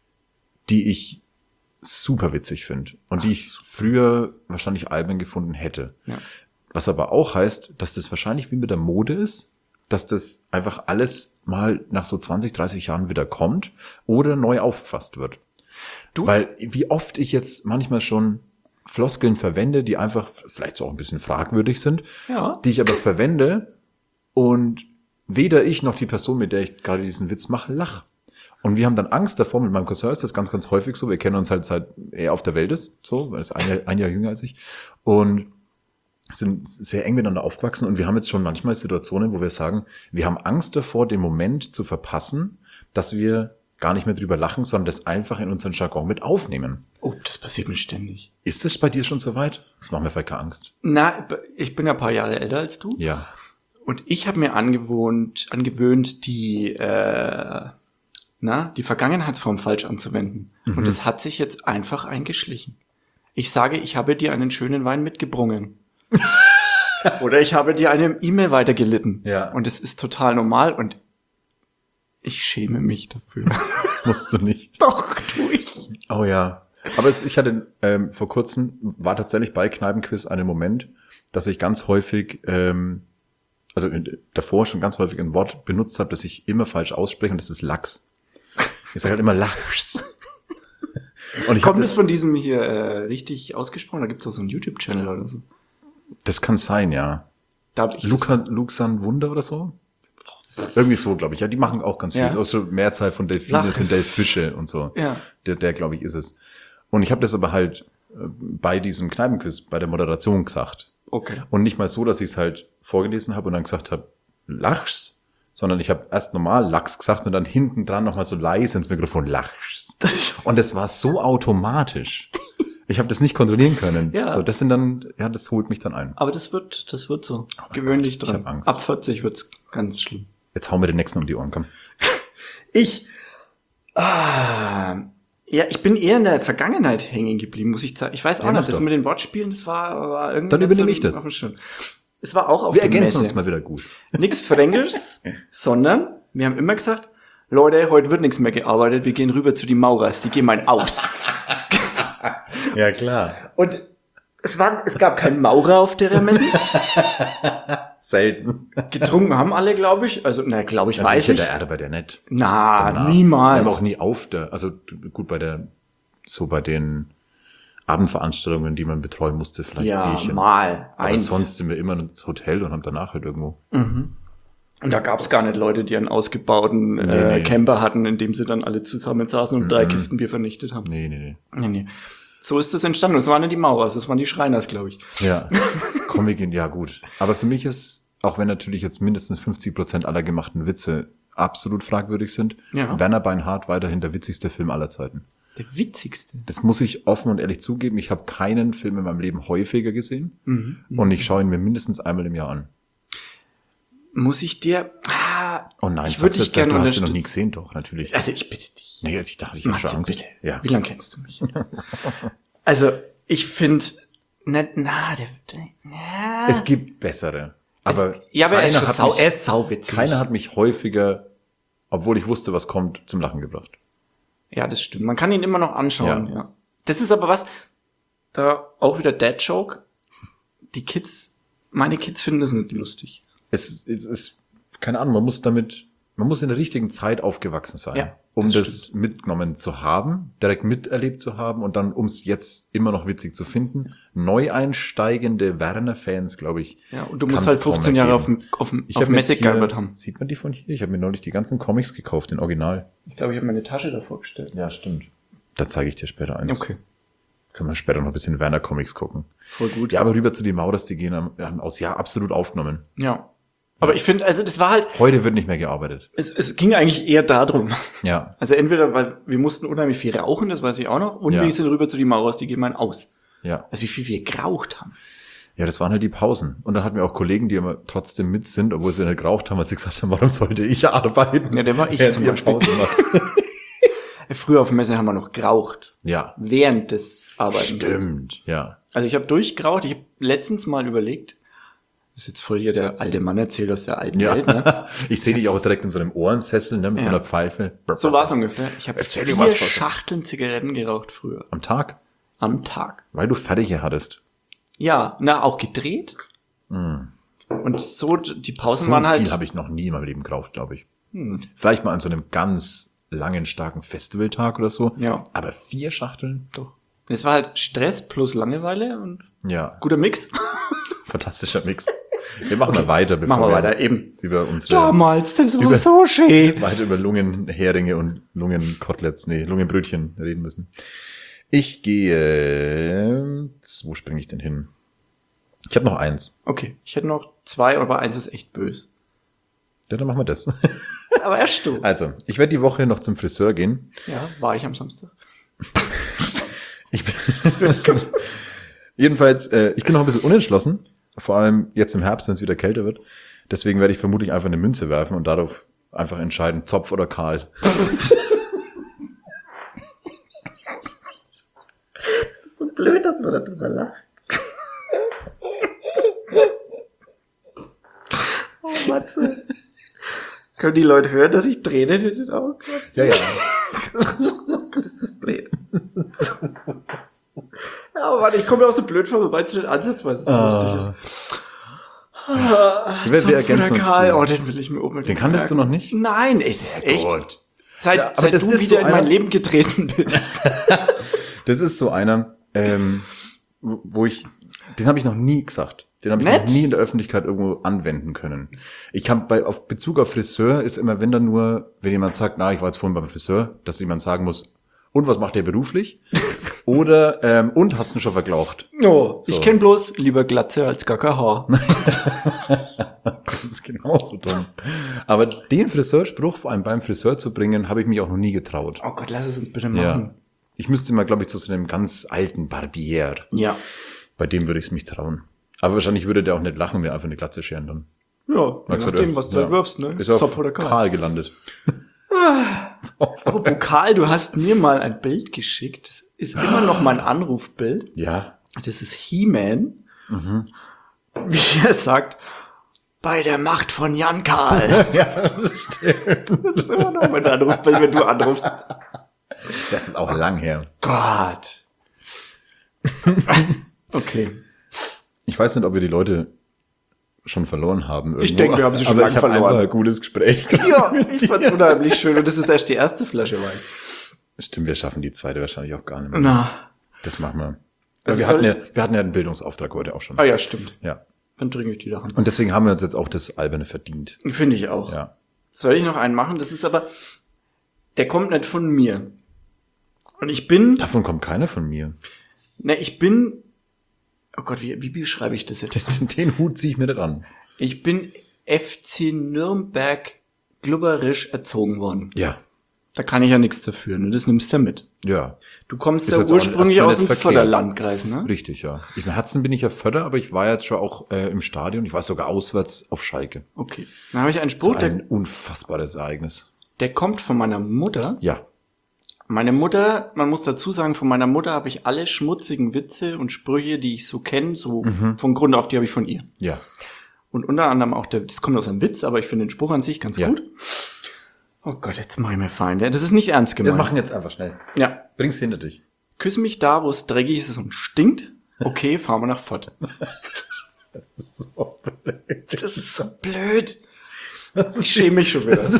die ich super witzig finde und die ich früher wahrscheinlich albern gefunden hätte. Ja. Was aber auch heißt, dass das wahrscheinlich wie mit der Mode ist, dass das einfach alles mal nach so 20, 30 Jahren wieder kommt oder neu aufgefasst wird. Du- Weil wie oft ich jetzt manchmal schon Floskeln verwende, die einfach vielleicht so auch ein bisschen fragwürdig sind, Ja. die ich aber verwende und weder ich noch die Person, mit der ich gerade diesen Witz mache, lach. Und wir haben dann Angst davor, mit meinem Cousin ist das ganz, ganz häufig so, wir kennen uns halt seit er auf der Welt ist, so, weil er ist ein Jahr jünger als ich und sind sehr eng miteinander aufgewachsen und wir haben jetzt schon manchmal Situationen, wo wir sagen, wir haben Angst davor, den Moment zu verpassen, dass wir gar nicht mehr drüber lachen, sondern das einfach in unseren Jargon mit aufnehmen. Oh, das passiert mir ständig. Ist das bei dir schon so weit? Das macht mir vielleicht keine Angst. Na, ich bin ja ein paar Jahre älter als du. Ja. Und ich habe mir angewöhnt, die Vergangenheitsform falsch anzuwenden. Und das hat sich jetzt einfach eingeschlichen. Ich sage, ich habe dir einen schönen Wein mitgebrungen. Oder ich habe dir eine E-Mail weitergelitten. Ja. Und es ist total normal und ich schäme mich dafür. Musst du nicht. Doch, tu ich. Oh ja. Aber ich hatte vor kurzem, war tatsächlich bei Kneipenquiz einen Moment, dass ich ganz häufig, davor schon ganz häufig ein Wort benutzt habe, das ich immer falsch ausspreche und das ist Lachs. Ich sage halt immer Lachs. Und ich Kommt habe es von diesem hier richtig ausgesprochen? Da gibt es auch so einen YouTube-Channel oder so. das kann sein, ja. Da hab ich Luxan Wunder oder so? Irgendwie so, glaube ich. Ja, die machen auch ganz viel. Ja. Auch so Mehrzahl von Delfine Lachs. sind Delfische und so. Ja. Der glaube ich, ist es. Und ich habe das aber halt bei diesem Kneipenquiz, bei der Moderation gesagt. Okay. Und nicht mal so, dass ich es halt vorgelesen habe und dann gesagt habe, Lachs, sondern ich habe erst normal Lachs gesagt und dann hinten dran nochmal so leise ins Mikrofon Lachs. Und das war so automatisch. Ich habe das nicht kontrollieren können. Ja. So, das sind dann, ja, das holt mich dann ein. Aber das wird so. Gewöhn dich Gott, ich dran. hab Angst. Ab 40 wird's ganz schlimm. Jetzt hauen wir den nächsten um die Ohren, komm. Ja, ich bin eher in der Vergangenheit hängen geblieben, muss ich sagen. Ich weiß auch Ja, mach nicht, das doch. mit den Wortspielen, das war irgendwie. Dann nicht übernehme ich das. auf dem Schirm. Es war auch auf Wir der ergänzen Messe. uns mal wieder gut. Nichts Fränkisches, sondern wir haben immer gesagt, Leute, heute wird nichts mehr gearbeitet, wir gehen rüber zu die Maurers, die gehen mal aus. Ja, klar. Und es gab keinen Maurer auf der Messe. Selten. Getrunken haben alle, glaube ich. Also, glaube ich, weiß ich. Der Erbe, der nicht. Na, Danach. niemals. Wir haben auch nie gut, bei den Abendveranstaltungen, die man betreuen musste, vielleicht Ja, ein Bierchen. mal. Aber Eins. sonst sind wir immer ins Hotel und haben danach halt irgendwo. Und da gab's gar nicht Leute, die einen ausgebauten Nee. Camper hatten, in dem sie dann alle zusammen saßen und 3 Kisten Bier vernichtet haben. Nee. Nee. So ist das entstanden. Das waren nicht die Maurers, das waren die Schreiners, glaube ich. Ja, ja gut. Aber für mich ist, auch wenn natürlich jetzt mindestens 50% aller gemachten Witze absolut fragwürdig sind, Ja. Werner Beinhardt weiterhin der witzigste Film aller Zeiten. Der witzigste. Das muss ich offen und ehrlich zugeben. Ich habe keinen Film in meinem Leben häufiger gesehen und ich schaue ihn mir mindestens einmal im Jahr an. Muss ich dir... Oh nein, ich würde dich gerne du hast ihn noch nie unterstützen. gesehen, doch, natürlich. Also ich bitte dich. Nee, ich dachte, ich habe schon Matze, Angst. bitte. Ja. Wie lange kennst du mich? Also, ich finde... Es gibt bessere. Aber aber er keiner hat ist sauwitzig. keiner hat mich häufiger, obwohl ich wusste, was kommt, zum Lachen gebracht. Ja, das stimmt. Man kann ihn immer noch anschauen, Ja. ja. Das ist aber was, da auch wieder Dad-Joke. Meine Kids finden das nicht lustig. Es ist, keine Ahnung, man muss in der richtigen Zeit aufgewachsen sein, Ja, um das das mitgenommen zu haben, direkt miterlebt zu haben und dann, um es jetzt immer noch witzig zu finden. Neu einsteigende Werner-Fans, glaube ich. Ja, und du musst kann's halt kaum 15 mehr Jahre geben. Ich auf hab mir Messe jetzt hier- gearbeitet haben. Sieht man die von hier? Ich habe mir neulich die ganzen Comics gekauft, den Original. Ich glaube, ich habe meine Tasche davor gestellt. Ja, stimmt. Da zeige ich dir später eins. Okay. Können wir später noch ein bisschen Werner-Comics gucken. Voll gut. Ja, aber rüber zu den Maurers, die haben aus Jahr absolut aufgenommen. Ja. Aber ich finde, also das war halt, Heute wird nicht mehr gearbeitet. es ging eigentlich eher darum. Ja. Also entweder, weil wir mussten unheimlich viel rauchen, das weiß ich auch noch, und Ja. wir sind rüber zu die Maurers, die gehen mal aus. Ja. Also wie viel wir geraucht haben. Ja, das waren halt die Pausen. Und dann hatten wir auch Kollegen, die immer trotzdem mit sind, obwohl sie nicht geraucht haben, weil sie gesagt haben, warum sollte ich arbeiten? Ja, der war ich Während zum ihr Beispiel. Pausen macht. Früher auf dem Messe haben wir noch geraucht. Ja. Während des Arbeitens. Stimmt. Ja. Also ich habe durchgeraucht. Ich habe letztens mal überlegt, das ist jetzt voll hier der alte Mann erzählt aus der alten Welt, ne? Ich sehe dich auch direkt in so einem Ohrensessel, ne, mit so Ja. einer Pfeife. So war es ungefähr. Ich habe Erzähl 4 dir was, Schachteln Zigaretten geraucht früher. Am Tag, Am Tag. weil du fertige hattest. Ja, auch gedreht. Und so, die Pausen So waren halt... viel habe ich noch nie in meinem Leben geraucht, glaube ich. Vielleicht mal an so einem ganz langen, starken Festivaltag oder so. Ja. Aber 4 Schachteln? Doch. Es war halt Stress plus Langeweile und Ja. guter Mix. Fantastischer Mix. Wir machen mal weiter, bevor Machen wir weiter, eben. über unsere Damals, das war Über- so schön. weiter über Lungenheringe und Lungenbrötchen reden müssen. Ich gehe, wo springe ich denn hin? Ich habe noch eins. Okay, ich hätte noch 2, aber eins ist echt böse. Ja, dann machen wir das. Aber erst du. Also, ich werde die Woche noch zum Friseur gehen. Ja, war ich am Samstag. Ich bin jedenfalls, ich bin noch ein bisschen unentschlossen. Vor allem jetzt im Herbst, wenn es wieder kälter wird. Deswegen werde ich vermutlich einfach eine Münze werfen und darauf einfach entscheiden, Zopf oder Kahl. So blöd, dass man da drüber lacht. Oh, Matze. Können die Leute hören, dass ich Tränen in den Augen habe? Ja, ja. Gott, ist das blöd. Ja, aber warte, ich komme mir auch so blöd vor, weil es nicht ansatzweise so lustig ist. Wir ergänzen uns Karl, gut. oh, den will ich mir unbedingt Den kanntest du merken. noch nicht? Nein, es ist echt. Gut. Seit, Ja, aber seit das du ist wieder so in mein einer- Leben getreten bist. Das ist so einer, wo ich, den habe ich noch nie gesagt. Den habe ich Nett? noch nie in der Öffentlichkeit irgendwo anwenden können. Ich kann auf Bezug auf Friseur ist immer, wenn dann nur, wenn jemand sagt, na, ich war jetzt vorhin beim Friseur, dass jemand sagen muss, und was macht der beruflich? Oder, und hast du ihn schon verglaucht? Oh, So. ich kenne bloß lieber Glatze als gar kein Haar. Das ist genauso dumm. Aber den Friseurspruch vor allem beim Friseur zu bringen, habe ich mich auch noch nie getraut. Oh Gott, lass es uns bitte Ja. machen. Ich müsste mal, glaube ich, zu so einem ganz alten Barbier. Ja. Bei dem würde ich es mich trauen. Aber wahrscheinlich würde der auch nicht lachen, mir einfach eine Glatze scheren dann. Ja, je Magst du nachdem, das? was du da wirfst, ne? Ist auf Zopf oder Karl. Karl gelandet. Aber Pokal, du hast mir mal ein Bild geschickt. Das ist immer noch mein Anrufbild. Ja. Das ist He-Man. Wie er sagt, bei der Macht von Jan Karl. Ja, stimmt. Das ist immer noch mein Anrufbild, wenn du anrufst. Das ist auch lang her. Gott. Okay. Ich weiß nicht, ob wir die Leute schon verloren haben. Irgendwo. Ich denke, wir haben sie schon aber lange ich verloren. Einfach ein gutes Gespräch. Ja, ich fand's unheimlich schön. Und das ist erst die erste Flasche Wein. Stimmt, wir schaffen die zweite wahrscheinlich auch gar nicht mehr. Na. Das machen wir. Also Wir hatten ja einen Bildungsauftrag heute auch schon. Ah ja, stimmt. Ja. Dann trinke ich die da. Und deswegen haben wir uns jetzt auch das Alberne verdient. Finde ich auch. Ja. Soll ich noch einen machen? Das ist aber, der kommt nicht von mir. Und ich bin, Davon kommt keiner von mir. Oh Gott, wie beschreibe ich das jetzt? Den Hut ziehe ich mir nicht an. Ich bin FC Nürnberg glubberisch erzogen worden. Ja. Da kann ich ja nichts dafür, ne? Das nimmst du ja mit. Ja. Du kommst Ist ja jetzt auch ursprünglich erstmal aus dem nicht verkehrt. Förderlandkreis, ne? Richtig, ja. Im Herzen bin ich ja Förder, aber ich war jetzt schon auch im Stadion. Ich war sogar auswärts auf Schalke. Okay. Dann habe ich einen So Spruch, ein unfassbares Ereignis. der kommt von meiner Mutter. Ja. Meine Mutter, man muss dazu sagen, von meiner Mutter habe ich alle schmutzigen Witze und Sprüche, die ich so kenne, so von Grund auf, die habe ich von ihr. Ja. Und unter anderem auch das kommt aus einem Witz, aber ich finde den Spruch an sich ganz Ja. gut. Oh Gott, jetzt mache ich mir Feinde. Das ist nicht ernst Wir gemeint. machen jetzt einfach schnell. Ja. Bring's hinter dich. Küss mich da, wo es dreckig ist und stinkt. Okay, fahren wir nach Fott. So blöd. Das ist so blöd. Ich schäme mich schon wieder.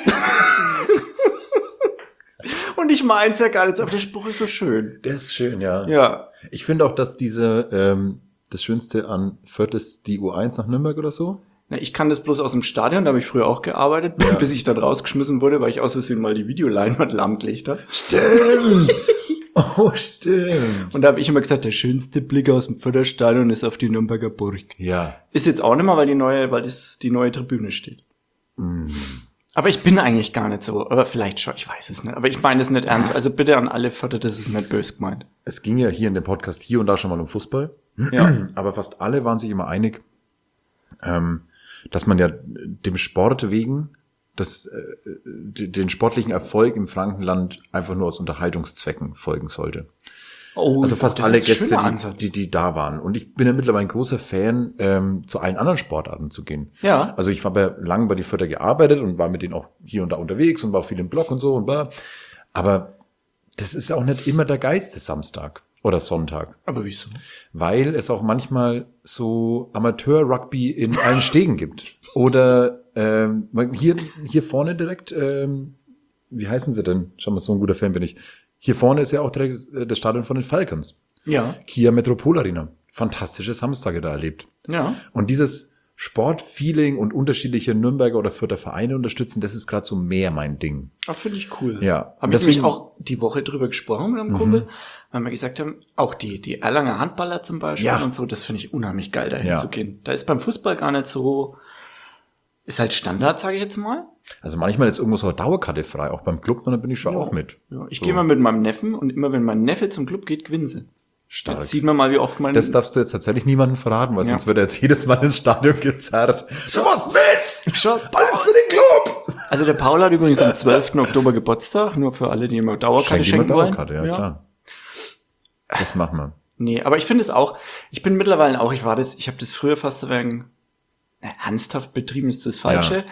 Und ich mein's ja gar nicht, aber der Spruch ist so schön. Der ist schön, ja. Ja. Ich finde auch, dass das Schönste an Fürth ist die U1 nach Nürnberg oder so. Na, ich kann das bloß aus dem Stadion, da habe ich früher auch gearbeitet, bis ich dann rausgeschmissen wurde, weil ich aus Versehen mal die Videoleinwand lahmgelegt habe. Stimmt. Oh, stimmt. Und da habe ich immer gesagt, der schönste Blick aus dem Förderstadion ist auf die Nürnberger Burg. Ja. Ist jetzt auch nicht mehr, weil die neue Tribüne steht. Aber ich bin eigentlich gar nicht so. Aber vielleicht schon, ich weiß es nicht. Aber ich meine das nicht ernst. Also bitte an alle Förder, das ist nicht böse gemeint. Es ging ja hier in dem Podcast hier und da schon mal um Fußball. Ja. Aber fast alle waren sich immer einig, dass man ja dem Sport wegen den sportlichen Erfolg im Frankenland einfach nur aus Unterhaltungszwecken folgen sollte. Oh, Also fast das alle ist ein schöner Gäste, Ansatz. die da waren. Und ich bin ja mittlerweile ein großer Fan, zu allen anderen Sportarten zu gehen. Ja. Also ich habe ja lange bei die Förder gearbeitet und war mit denen auch hier und da unterwegs und war auch viel im Blog und so und bla. Aber das ist auch nicht immer der geilste Samstag oder Sonntag. Aber wieso? Weil es auch manchmal so Amateur-Rugby in allen Stegen gibt. Oder hier vorne direkt, wie heißen sie denn? Schau mal, so ein guter Fan bin ich. Hier vorne ist ja auch direkt das Stadion von den Falcons. Ja. Kia Metropol Arena. Fantastische Samstage da erlebt. Ja. Und dieses Sportfeeling und unterschiedliche Nürnberger oder Fürther Vereine unterstützen, das ist gerade so mehr mein Ding. Ach, finde ich cool. Ja. Habe ich nämlich auch die Woche drüber gesprochen mit einem Kumpel, weil wir gesagt haben, auch die Erlanger Handballer zum Beispiel Ja. und so, das finde ich unheimlich geil, dahin Ja. zu gehen. Da ist beim Fußball gar nicht so, ist halt Standard, sage ich jetzt mal. Also manchmal ist irgendwo so eine Dauerkarte frei, auch beim Club, und dann bin ich schon auch mit. Ja, ich So. gehe mal mit meinem Neffen und immer wenn mein Neffe zum Club geht, gewinnen sie. Stark. Jetzt sieht man mal, wie oft mein... Das darfst du jetzt tatsächlich niemandem verraten, weil Ja. sonst wird er jetzt jedes Mal ins Stadion gezerrt. Du musst mit! Schau, Alles für den Club! also der Paul hat übrigens am 12. Oktober Geburtstag, nur für alle, die immer Dauerkarte Schenk ihm schenken eine wollen. Dauerkarte, ja, klar. Das machen wir. Nee, aber ich finde es auch, ich bin mittlerweile auch, ich habe das früher fast ernsthaft betrieben, ist das Falsche,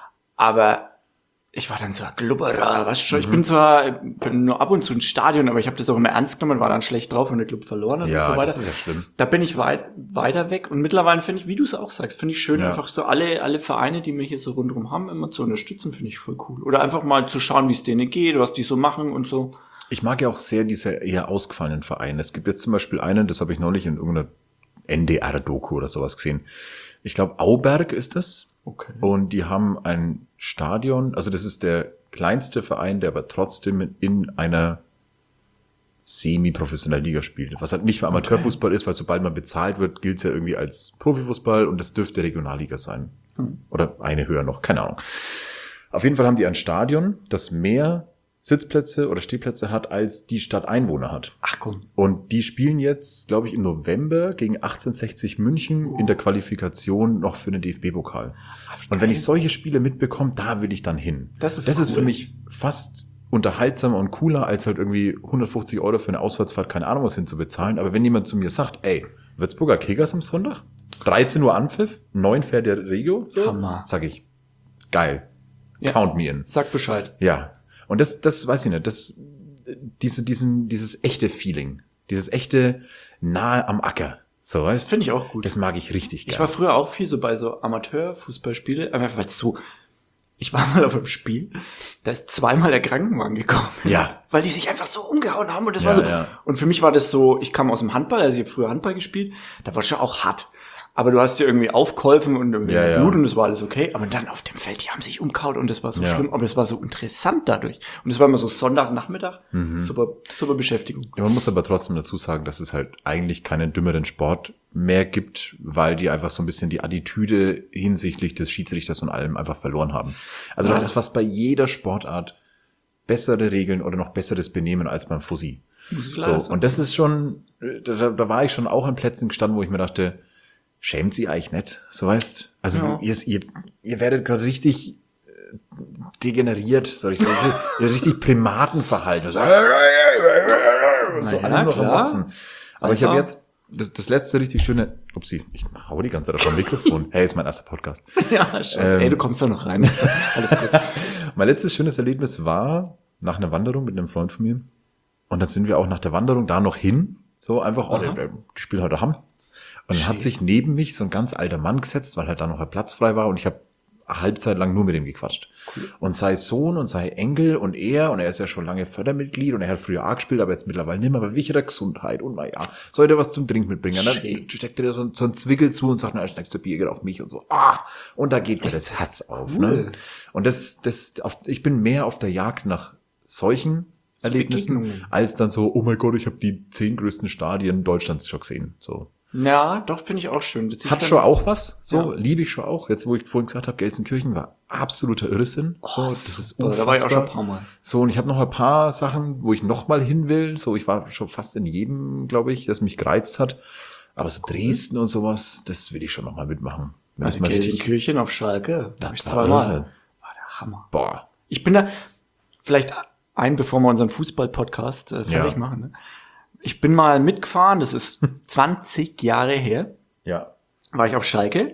aber ich war dann so ein Glubberer, weißt du schon, ich bin nur ab und zu ins Stadion, aber ich habe das auch immer ernst genommen, war dann schlecht drauf, wenn der Club verloren hat und so Ja, weiter. das ist ja schlimm. Da bin ich weiter weg und mittlerweile finde ich, wie du es auch sagst, finde ich schön, Ja. einfach so alle Vereine, die wir hier so rundherum haben, immer zu unterstützen, finde ich voll cool. Oder einfach mal zu schauen, wie es denen geht, was die so machen und so. Ich mag ja auch sehr diese eher ausgefallenen Vereine. Es gibt jetzt zum Beispiel einen, das habe ich neulich in irgendeiner NDR-Doku oder sowas gesehen. Ich glaube, Auberg ist das. Okay. Und die haben ein Stadion, also das ist der kleinste Verein, der aber trotzdem in einer semi-professionellen Liga spielt. Was halt nicht mehr Amateurfußball ist, weil sobald man bezahlt wird, gilt es ja irgendwie als Profifußball und das dürfte Regionalliga sein. Oder eine höher noch, keine Ahnung. Auf jeden Fall haben die ein Stadion, das mehr Sitzplätze oder Stehplätze hat, als die Stadt Einwohner hat. Ach komm. Und die spielen jetzt, glaube ich, im November gegen 1860 München in der Qualifikation noch für den DFB-Pokal. Und wenn ich solche Spiele mitbekomme, da will ich dann hin. Das ist für cool. mich fast unterhaltsamer und cooler, als halt irgendwie 150 € für eine Auswärtsfahrt, keine Ahnung was hin zu bezahlen. Aber wenn jemand zu mir sagt, ey, Würzburger Kickers am Sonntag, 13 Uhr Anpfiff, 9 fährt der Regio, so, Hammer. sag ich, geil, Ja. count me in. Sag Bescheid. Ja. Und das weiß ich nicht, dieses echte Feeling, dieses echte nahe am Acker So, weißt Das finde ich auch gut. Das mag ich richtig Ich gerne. war früher auch viel so bei so Amateurfußballspiele, einfach weil es so, ich war mal auf einem Spiel, da ist zweimal der Krankenwagen gekommen. Ja. Weil die sich einfach so umgehauen haben und das Ja, war so. ja. Und für mich war das so, ich kam aus dem Handball, also ich habe früher Handball gespielt, da war schon auch hart. Aber du hast dir irgendwie aufgeholfen und irgendwie Ja, Blut ja. und das war alles okay. Aber dann auf dem Feld, die haben sich umgehauen und das war so Ja. schlimm, aber es war so interessant dadurch. Und es war immer so Sonntagnachmittag, super Beschäftigung. Ja, man muss aber trotzdem dazu sagen, dass es halt eigentlich keinen dümmeren Sport mehr gibt, weil die einfach so ein bisschen die Attitüde hinsichtlich des Schiedsrichters und allem einfach verloren haben. Also du hast fast bei jeder Sportart bessere Regeln oder noch besseres Benehmen als beim Fussi. Muss ich So, leider sagen. und das ist schon, da war ich schon auch an Plätzen gestanden, wo ich mir dachte, schämt sie eigentlich nicht, so weißt. Also Ja. ihr werdet gerade richtig degeneriert, soll ich sagen, richtig Primatenverhalten. So, so alle nur am klar. Motzen. Aber ich habe Einfach. jetzt das letzte richtig schöne, upsie, ich hau die ganze Zeit auf dem Mikrofon. Hey, ist mein erster Podcast. Ja, schon. Ey, du kommst da noch rein. Alles gut. Mein letztes schönes Erlebnis war nach einer Wanderung mit einem Freund von mir. Und dann sind wir auch nach der Wanderung da noch hin. So einfach, die spielen heute Hamm. Und dann hat sich neben mich so ein ganz alter Mann gesetzt, weil halt da noch ein Platz frei war. Und ich habe eine Halbzeit lang nur mit ihm gequatscht. Cool. Und sei Sohn und sei Enkel und er ist ja schon lange Fördermitglied und er hat früher auch gespielt, aber jetzt mittlerweile nicht mehr, aber wichtiger Gesundheit und naja, soll der was zum Trinken mitbringen? Und dann steckt er so ein Zwickel zu und sagt, na, schneckst du Bier, geht auf mich und so. Und da geht mir das Herz auf. Ne? Und ich bin mehr auf der Jagd nach solchen Erlebnissen, Begegnungen. als dann so, oh mein Gott, ich habe die 10 größten Stadien Deutschlands schon gesehen. So. Ja, doch, finde ich auch schön. Das Hat schon auch was, so, Ja. liebe ich schon auch. Jetzt, wo ich vorhin gesagt habe, Gelsenkirchen war absoluter Irrsinn. So, das ist super, da war ich auch schon ein unfassbar. paar Mal. So, und ich habe noch ein paar Sachen, wo ich noch mal hin will. So, ich war schon fast in jedem, glaube ich, das mich gereizt hat. Aber so Dresden und sowas, das will ich schon noch mal mitmachen. Wenn Also das mal richtig, Gelsenkirchen auf Schalke. Das Hab ich war zweimal. irre. War der Hammer. Boah. Ich bin da, vielleicht bevor wir unseren Fußball-Podcast fertig Ja. machen. Ne? Ich bin mal mitgefahren, das ist 20 Jahre her, Ja. war ich auf Schalke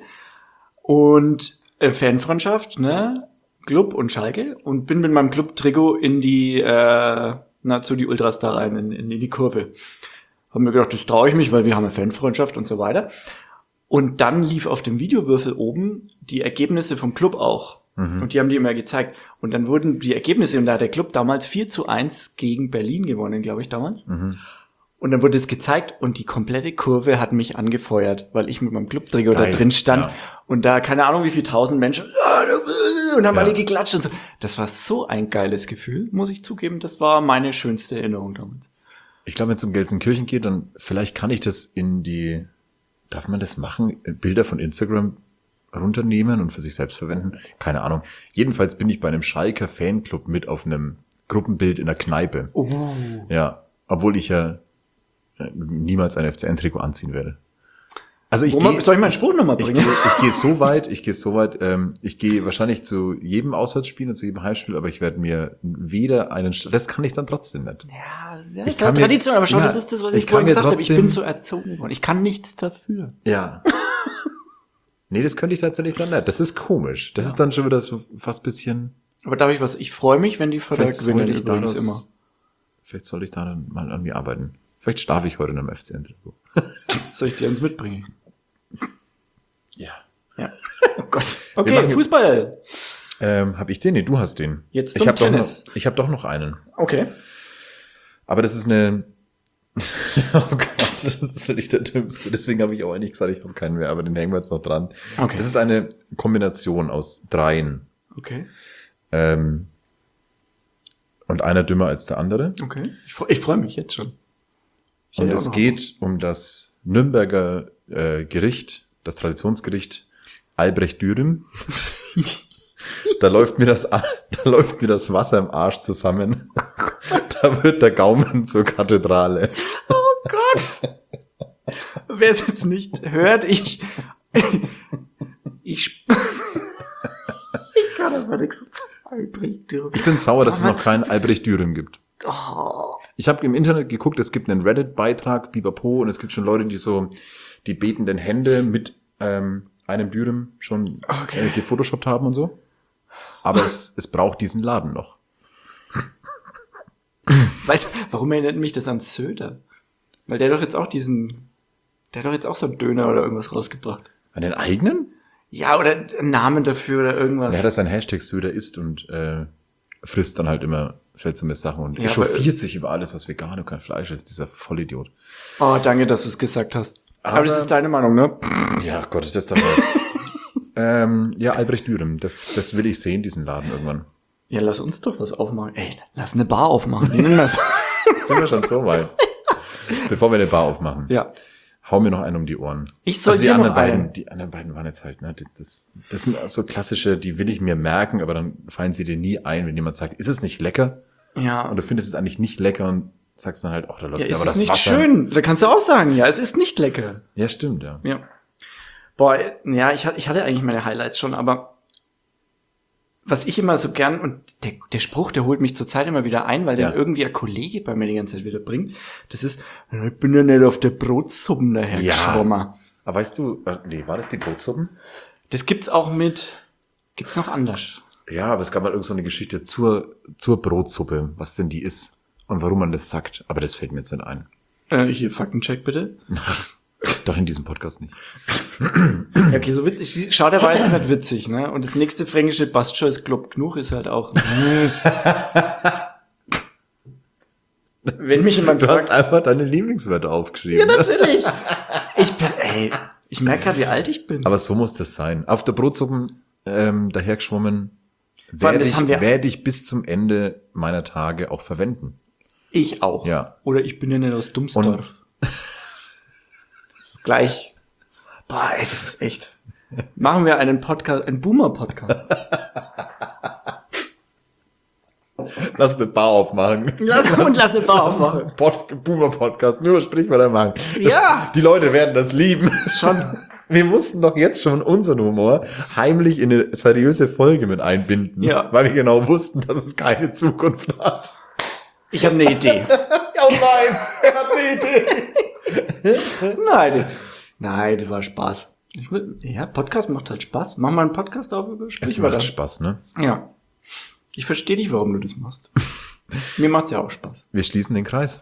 und Fanfreundschaft, ne, Club und Schalke und bin mit meinem Club-Trikot in die, zu die Ultras da rein, in die Kurve. Hab mir gedacht, das traue ich mich, weil wir haben eine Fanfreundschaft und so weiter. Und dann lief auf dem Videowürfel oben die Ergebnisse vom Club auch. Und die haben die immer gezeigt. Und dann wurden die Ergebnisse, und da hat der Club damals 4:1 gegen Berlin gewonnen, glaube ich, damals. Und dann wurde es gezeigt und die komplette Kurve hat mich angefeuert, weil ich mit meinem Club-Trikot da Geil, drin stand. ja. Und da, keine Ahnung, wie viele 1000 Menschen, und haben Ja. alle geklatscht und so. Das war so ein geiles Gefühl, muss ich zugeben. Das war meine schönste Erinnerung damals. Ich glaube, wenn es um Gelsenkirchen geht, dann vielleicht kann ich das darf man das machen? Bilder von Instagram runternehmen und für sich selbst verwenden? Keine Ahnung. Jedenfalls bin ich bei einem Schalker Fanclub mit auf einem Gruppenbild in der Kneipe. Ja, obwohl ich ja niemals ein FCN-Trikot anziehen werde. Also Soll ich meinen Spruch nochmal ich bringen? gehe so weit, ich gehe wahrscheinlich zu jedem Auswärtsspiel und zu jedem Heimspiel, aber ich werde mir weder das kann ich dann trotzdem nicht. Ja, das Ich ist kann ja mir- Tradition, aber schau, ja, das ist das, was ich ich kann vorhin mir gesagt habe. Ich trotzdem- bin so erzogen worden. Ich kann nichts dafür. Ja. Nee, das könnte ich tatsächlich dann nicht. Das ist komisch. Das ist dann schon wieder so fast bisschen, Aber darf ich was? Ich freue mich, wenn die Förder vielleicht gewinnen, sollte ich übrigens immer. vielleicht soll ich da dann mal an mir arbeiten. Vielleicht schlafe ich heute in einem FCN-Trikot. Soll ich dir eins mitbringen? Ja. Ja. Oh Gott. Wir Okay, machen- Fußball. Hab ich den? Nee, du hast den. Jetzt ich zum hab doch Tennis. Ich habe doch noch einen. Okay. Aber das ist eine, oh Gott, das ist nicht der dümmste. Deswegen habe ich auch eigentlich gesagt, ich habe keinen mehr, aber den hängen wir jetzt noch dran. Okay. Das ist eine Kombination aus 3. Okay. Und einer dümmer als der andere. Okay. Ich freu mich jetzt schon. Ich Und hätte es auch noch- geht um das Nürnberger Gericht, das Traditionsgericht Albrecht Dürer. Da läuft mir das Wasser im Arsch zusammen. Da wird der Gaumen zur Kathedrale. Oh Gott. Wer es jetzt nicht hört, ich kann aber nichts. Ich bin sauer, dass es noch Was? keinen Albrecht Dürer gibt. Oh. Ich habe im Internet geguckt, es gibt einen Reddit-Beitrag, Bibapo, und es gibt schon Leute, die betenden Hände mit einem Dürüm schon gefotoshoppt haben und so. Aber es braucht diesen Laden noch. Weißt du, warum erinnert mich das an Söder? Weil der doch jetzt auch diesen Der hat doch jetzt auch so einen Döner oder irgendwas rausgebracht. An den eigenen? Ja, oder einen Namen dafür oder irgendwas. Der hat das sein Hashtag Söder isst und frisst dann halt immer seltsame Sachen und Ja, echauffiert sich über alles, was vegan und kein Fleisch ist. Dieser Vollidiot. Oh, danke, dass du es gesagt hast. Aber das ist deine Meinung, ne? Ja, Gott, das doch ja, Albrecht Dürüm, das will ich sehen, diesen Laden irgendwann. Ja, lass uns doch was aufmachen. Ey, lass eine Bar aufmachen. Wie nennen wir das? Sind wir schon so weit? Bevor wir eine Bar aufmachen. Ja. Hau mir noch einen um die Ohren. Ich soll die dir anderen noch beiden, einen. die anderen beiden waren jetzt halt, ne, das sind so klassische, die will ich mir merken, aber dann fallen sie dir nie ein, wenn jemand sagt, ist es nicht lecker? Ja. Und du findest es eigentlich nicht lecker und sagst dann halt, da läuft Ja, mir ist aber es das nicht Wasser. schön? Da kannst du auch sagen, ja, es ist nicht lecker. Ja, stimmt, ja. Ja. Boah, ja, ich hatte eigentlich meine Highlights schon, aber was ich immer so gern, und der Spruch, der holt mich zurzeit immer wieder ein, weil Ja. den irgendwie ein Kollege bei mir die ganze Zeit wieder bringt, das ist, ich bin ja nicht auf der Brotsuppen dahergeschwommen. Aber weißt du, nee, war das die Brotsuppen? Das gibt's noch anders. Ja, aber es gab mal irgend so eine Geschichte zur Brotsuppe, was denn die ist und warum man das sagt. Aber das fällt mir jetzt nicht ein. Hier, Faktencheck bitte. Doch in diesem Podcast nicht. Ja, okay, so witzig. Schau, der war jetzt nicht witzig, ne? Und das nächste fränkische Bastschau ist Glob genug, ist halt auch. Wenn mich jemand Du hast fragt. einfach deine Lieblingswörter aufgeschrieben. Ja, natürlich. Ich merke gerade, wie alt ich bin. Aber so muss das sein. Auf der Brotsuppen dahergeschwommen Vor allem, werde ich bis zum Ende meiner Tage auch verwenden. Ich auch. Ja. Oder ich bin ja nicht aus Dumsdorf. Das ist gleich. Boah, ey, das ist echt. Machen wir einen Podcast, einen Boomer-Podcast. Lass eine Bar aufmachen. Lass eine Bar aufmachen. Boomer-Podcast, nur Sprichwörter machen. Ja. Die Leute werden das lieben. Schon. Wir mussten doch jetzt schon unseren Humor heimlich in eine seriöse Folge mit einbinden. Ja. Weil wir genau wussten, dass es keine Zukunft hat. Ich habe eine Idee. Oh nein, er hat eine Idee. Nein, das war Spaß. Podcast macht halt Spaß. Mach mal einen Podcast auf über Es Sprichwörter. macht Spaß, ne? Ja. Ich verstehe dich, warum du das machst. Mir macht's ja auch Spaß. Wir schließen den Kreis.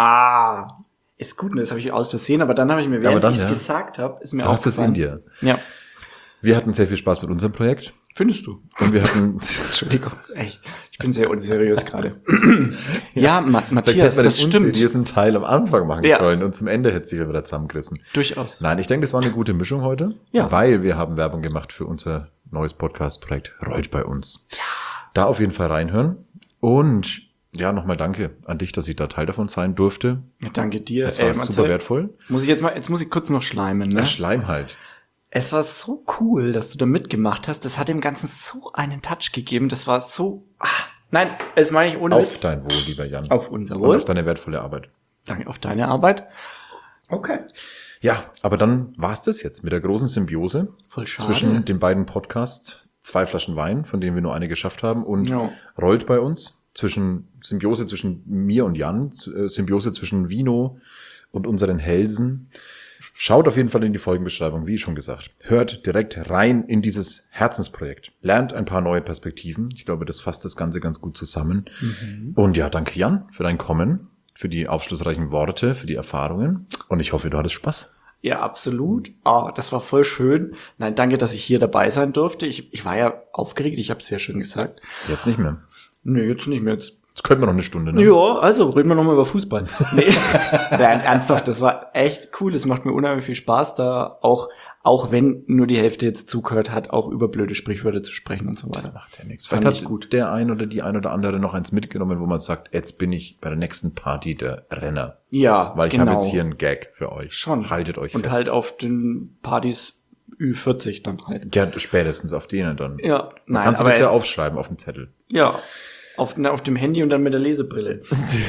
Ist gut, ne? Das habe ich aus Versehen, aber dann habe ich mir, während ich es gesagt habe, ist mir Du hast es in aufgefallen. dir. Ja. Wir hatten sehr viel Spaß mit unserem Projekt. Findest du? Und wir hatten... Entschuldigung. Ey, ich bin sehr unseriös gerade. Ja, Vielleicht Matthias, hätten wir das den stimmt. unseriösen Teil am Anfang machen Ja. sollen und zum Ende hätte sich wieder zusammengerissen. Durchaus. Nein, ich denke, das war eine gute Mischung heute, Ja. weil wir haben Werbung gemacht für unser neues Podcast-Projekt Rollt bei uns. Da auf jeden Fall reinhören. Und ja, nochmal danke an dich, dass ich da Teil davon sein durfte. Ja, danke dir. Das war Marcel, super wertvoll. Jetzt muss ich kurz noch schleimen, ne? Der Schleim halt. Es war so cool, dass du da mitgemacht hast. Das hat dem Ganzen so einen Touch gegeben. Das war so, nein, das meine ich ohne Auf Witz. dein Wohl, lieber Jan. Auf unser Und Wohl. auf deine wertvolle Arbeit. Danke auf deine Arbeit. Okay. Ja, aber dann war's das jetzt mit der großen Symbiose Voll schade. zwischen den beiden Podcasts. 2 Flaschen Wein, von denen wir nur eine geschafft haben, und Ja. Rollt bei uns. Symbiose zwischen mir und Jan, Symbiose zwischen Vino und unseren Hälsen. Schaut auf jeden Fall in die Folgenbeschreibung, wie schon gesagt. Hört direkt rein in dieses Herzensprojekt. Lernt ein paar neue Perspektiven. Ich glaube, das fasst das Ganze ganz gut zusammen. Und ja, danke Jan für dein Kommen, für die aufschlussreichen Worte, für die Erfahrungen. Und ich hoffe, du hattest Spaß. Ja, absolut. Das war voll schön. Nein, danke, dass ich hier dabei sein durfte. Ich war ja aufgeregt, ich habe es sehr schön gesagt. Jetzt nicht mehr. Nee, jetzt nicht mehr. Jetzt können wir noch eine Stunde, ne? Ja, also reden wir nochmal über Fußball. Nee. Nein, ernsthaft, das war echt cool. Es macht mir unheimlich viel Spaß, da auch wenn nur die Hälfte jetzt zugehört hat, auch über blöde Sprichwörter zu sprechen und so weiter. Das macht ja nichts. Fand Vielleicht ich hat gut. der ein oder die ein oder andere noch eins mitgenommen, wo man sagt, jetzt bin ich bei der nächsten Party der Renner. Ja, Weil ich genau. habe jetzt hier einen Gag für euch. Schon. Haltet euch und fest. halt auf den Partys Ü40 dann halt. Ja, spätestens auf denen dann. Ja, Man nein, kannst du aber das ja jetzt- aufschreiben auf dem Zettel. Ja, auf dem Handy und dann mit der Lesebrille.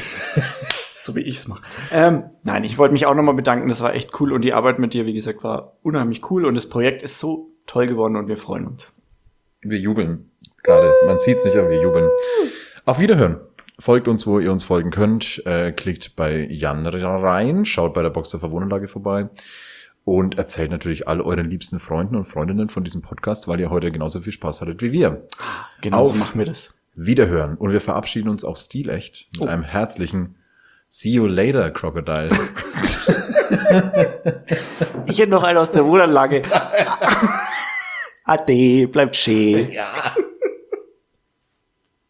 So wie ich's mache. Nein, ich wollte mich auch nochmal bedanken. Das war echt cool und die Arbeit mit dir, wie gesagt, war unheimlich cool und das Projekt ist so toll geworden und wir freuen uns. Wir jubeln gerade. Man sieht's nicht, aber wir jubeln. Auf Wiederhören. Folgt uns, wo ihr uns folgen könnt. Klickt bei Jan rein. Schaut bei der Box der Wohnanlage vorbei. Und erzählt natürlich all euren liebsten Freunden und Freundinnen von diesem Podcast, weil ihr heute genauso viel Spaß hattet wie wir. Genau so Auf machen wir das. Wiederhören. Und wir verabschieden uns auch stilecht mit einem herzlichen See you later, Crocodile. Ich hätte noch einen aus der Wohnanlage. Ade, bleibt schön. Ja.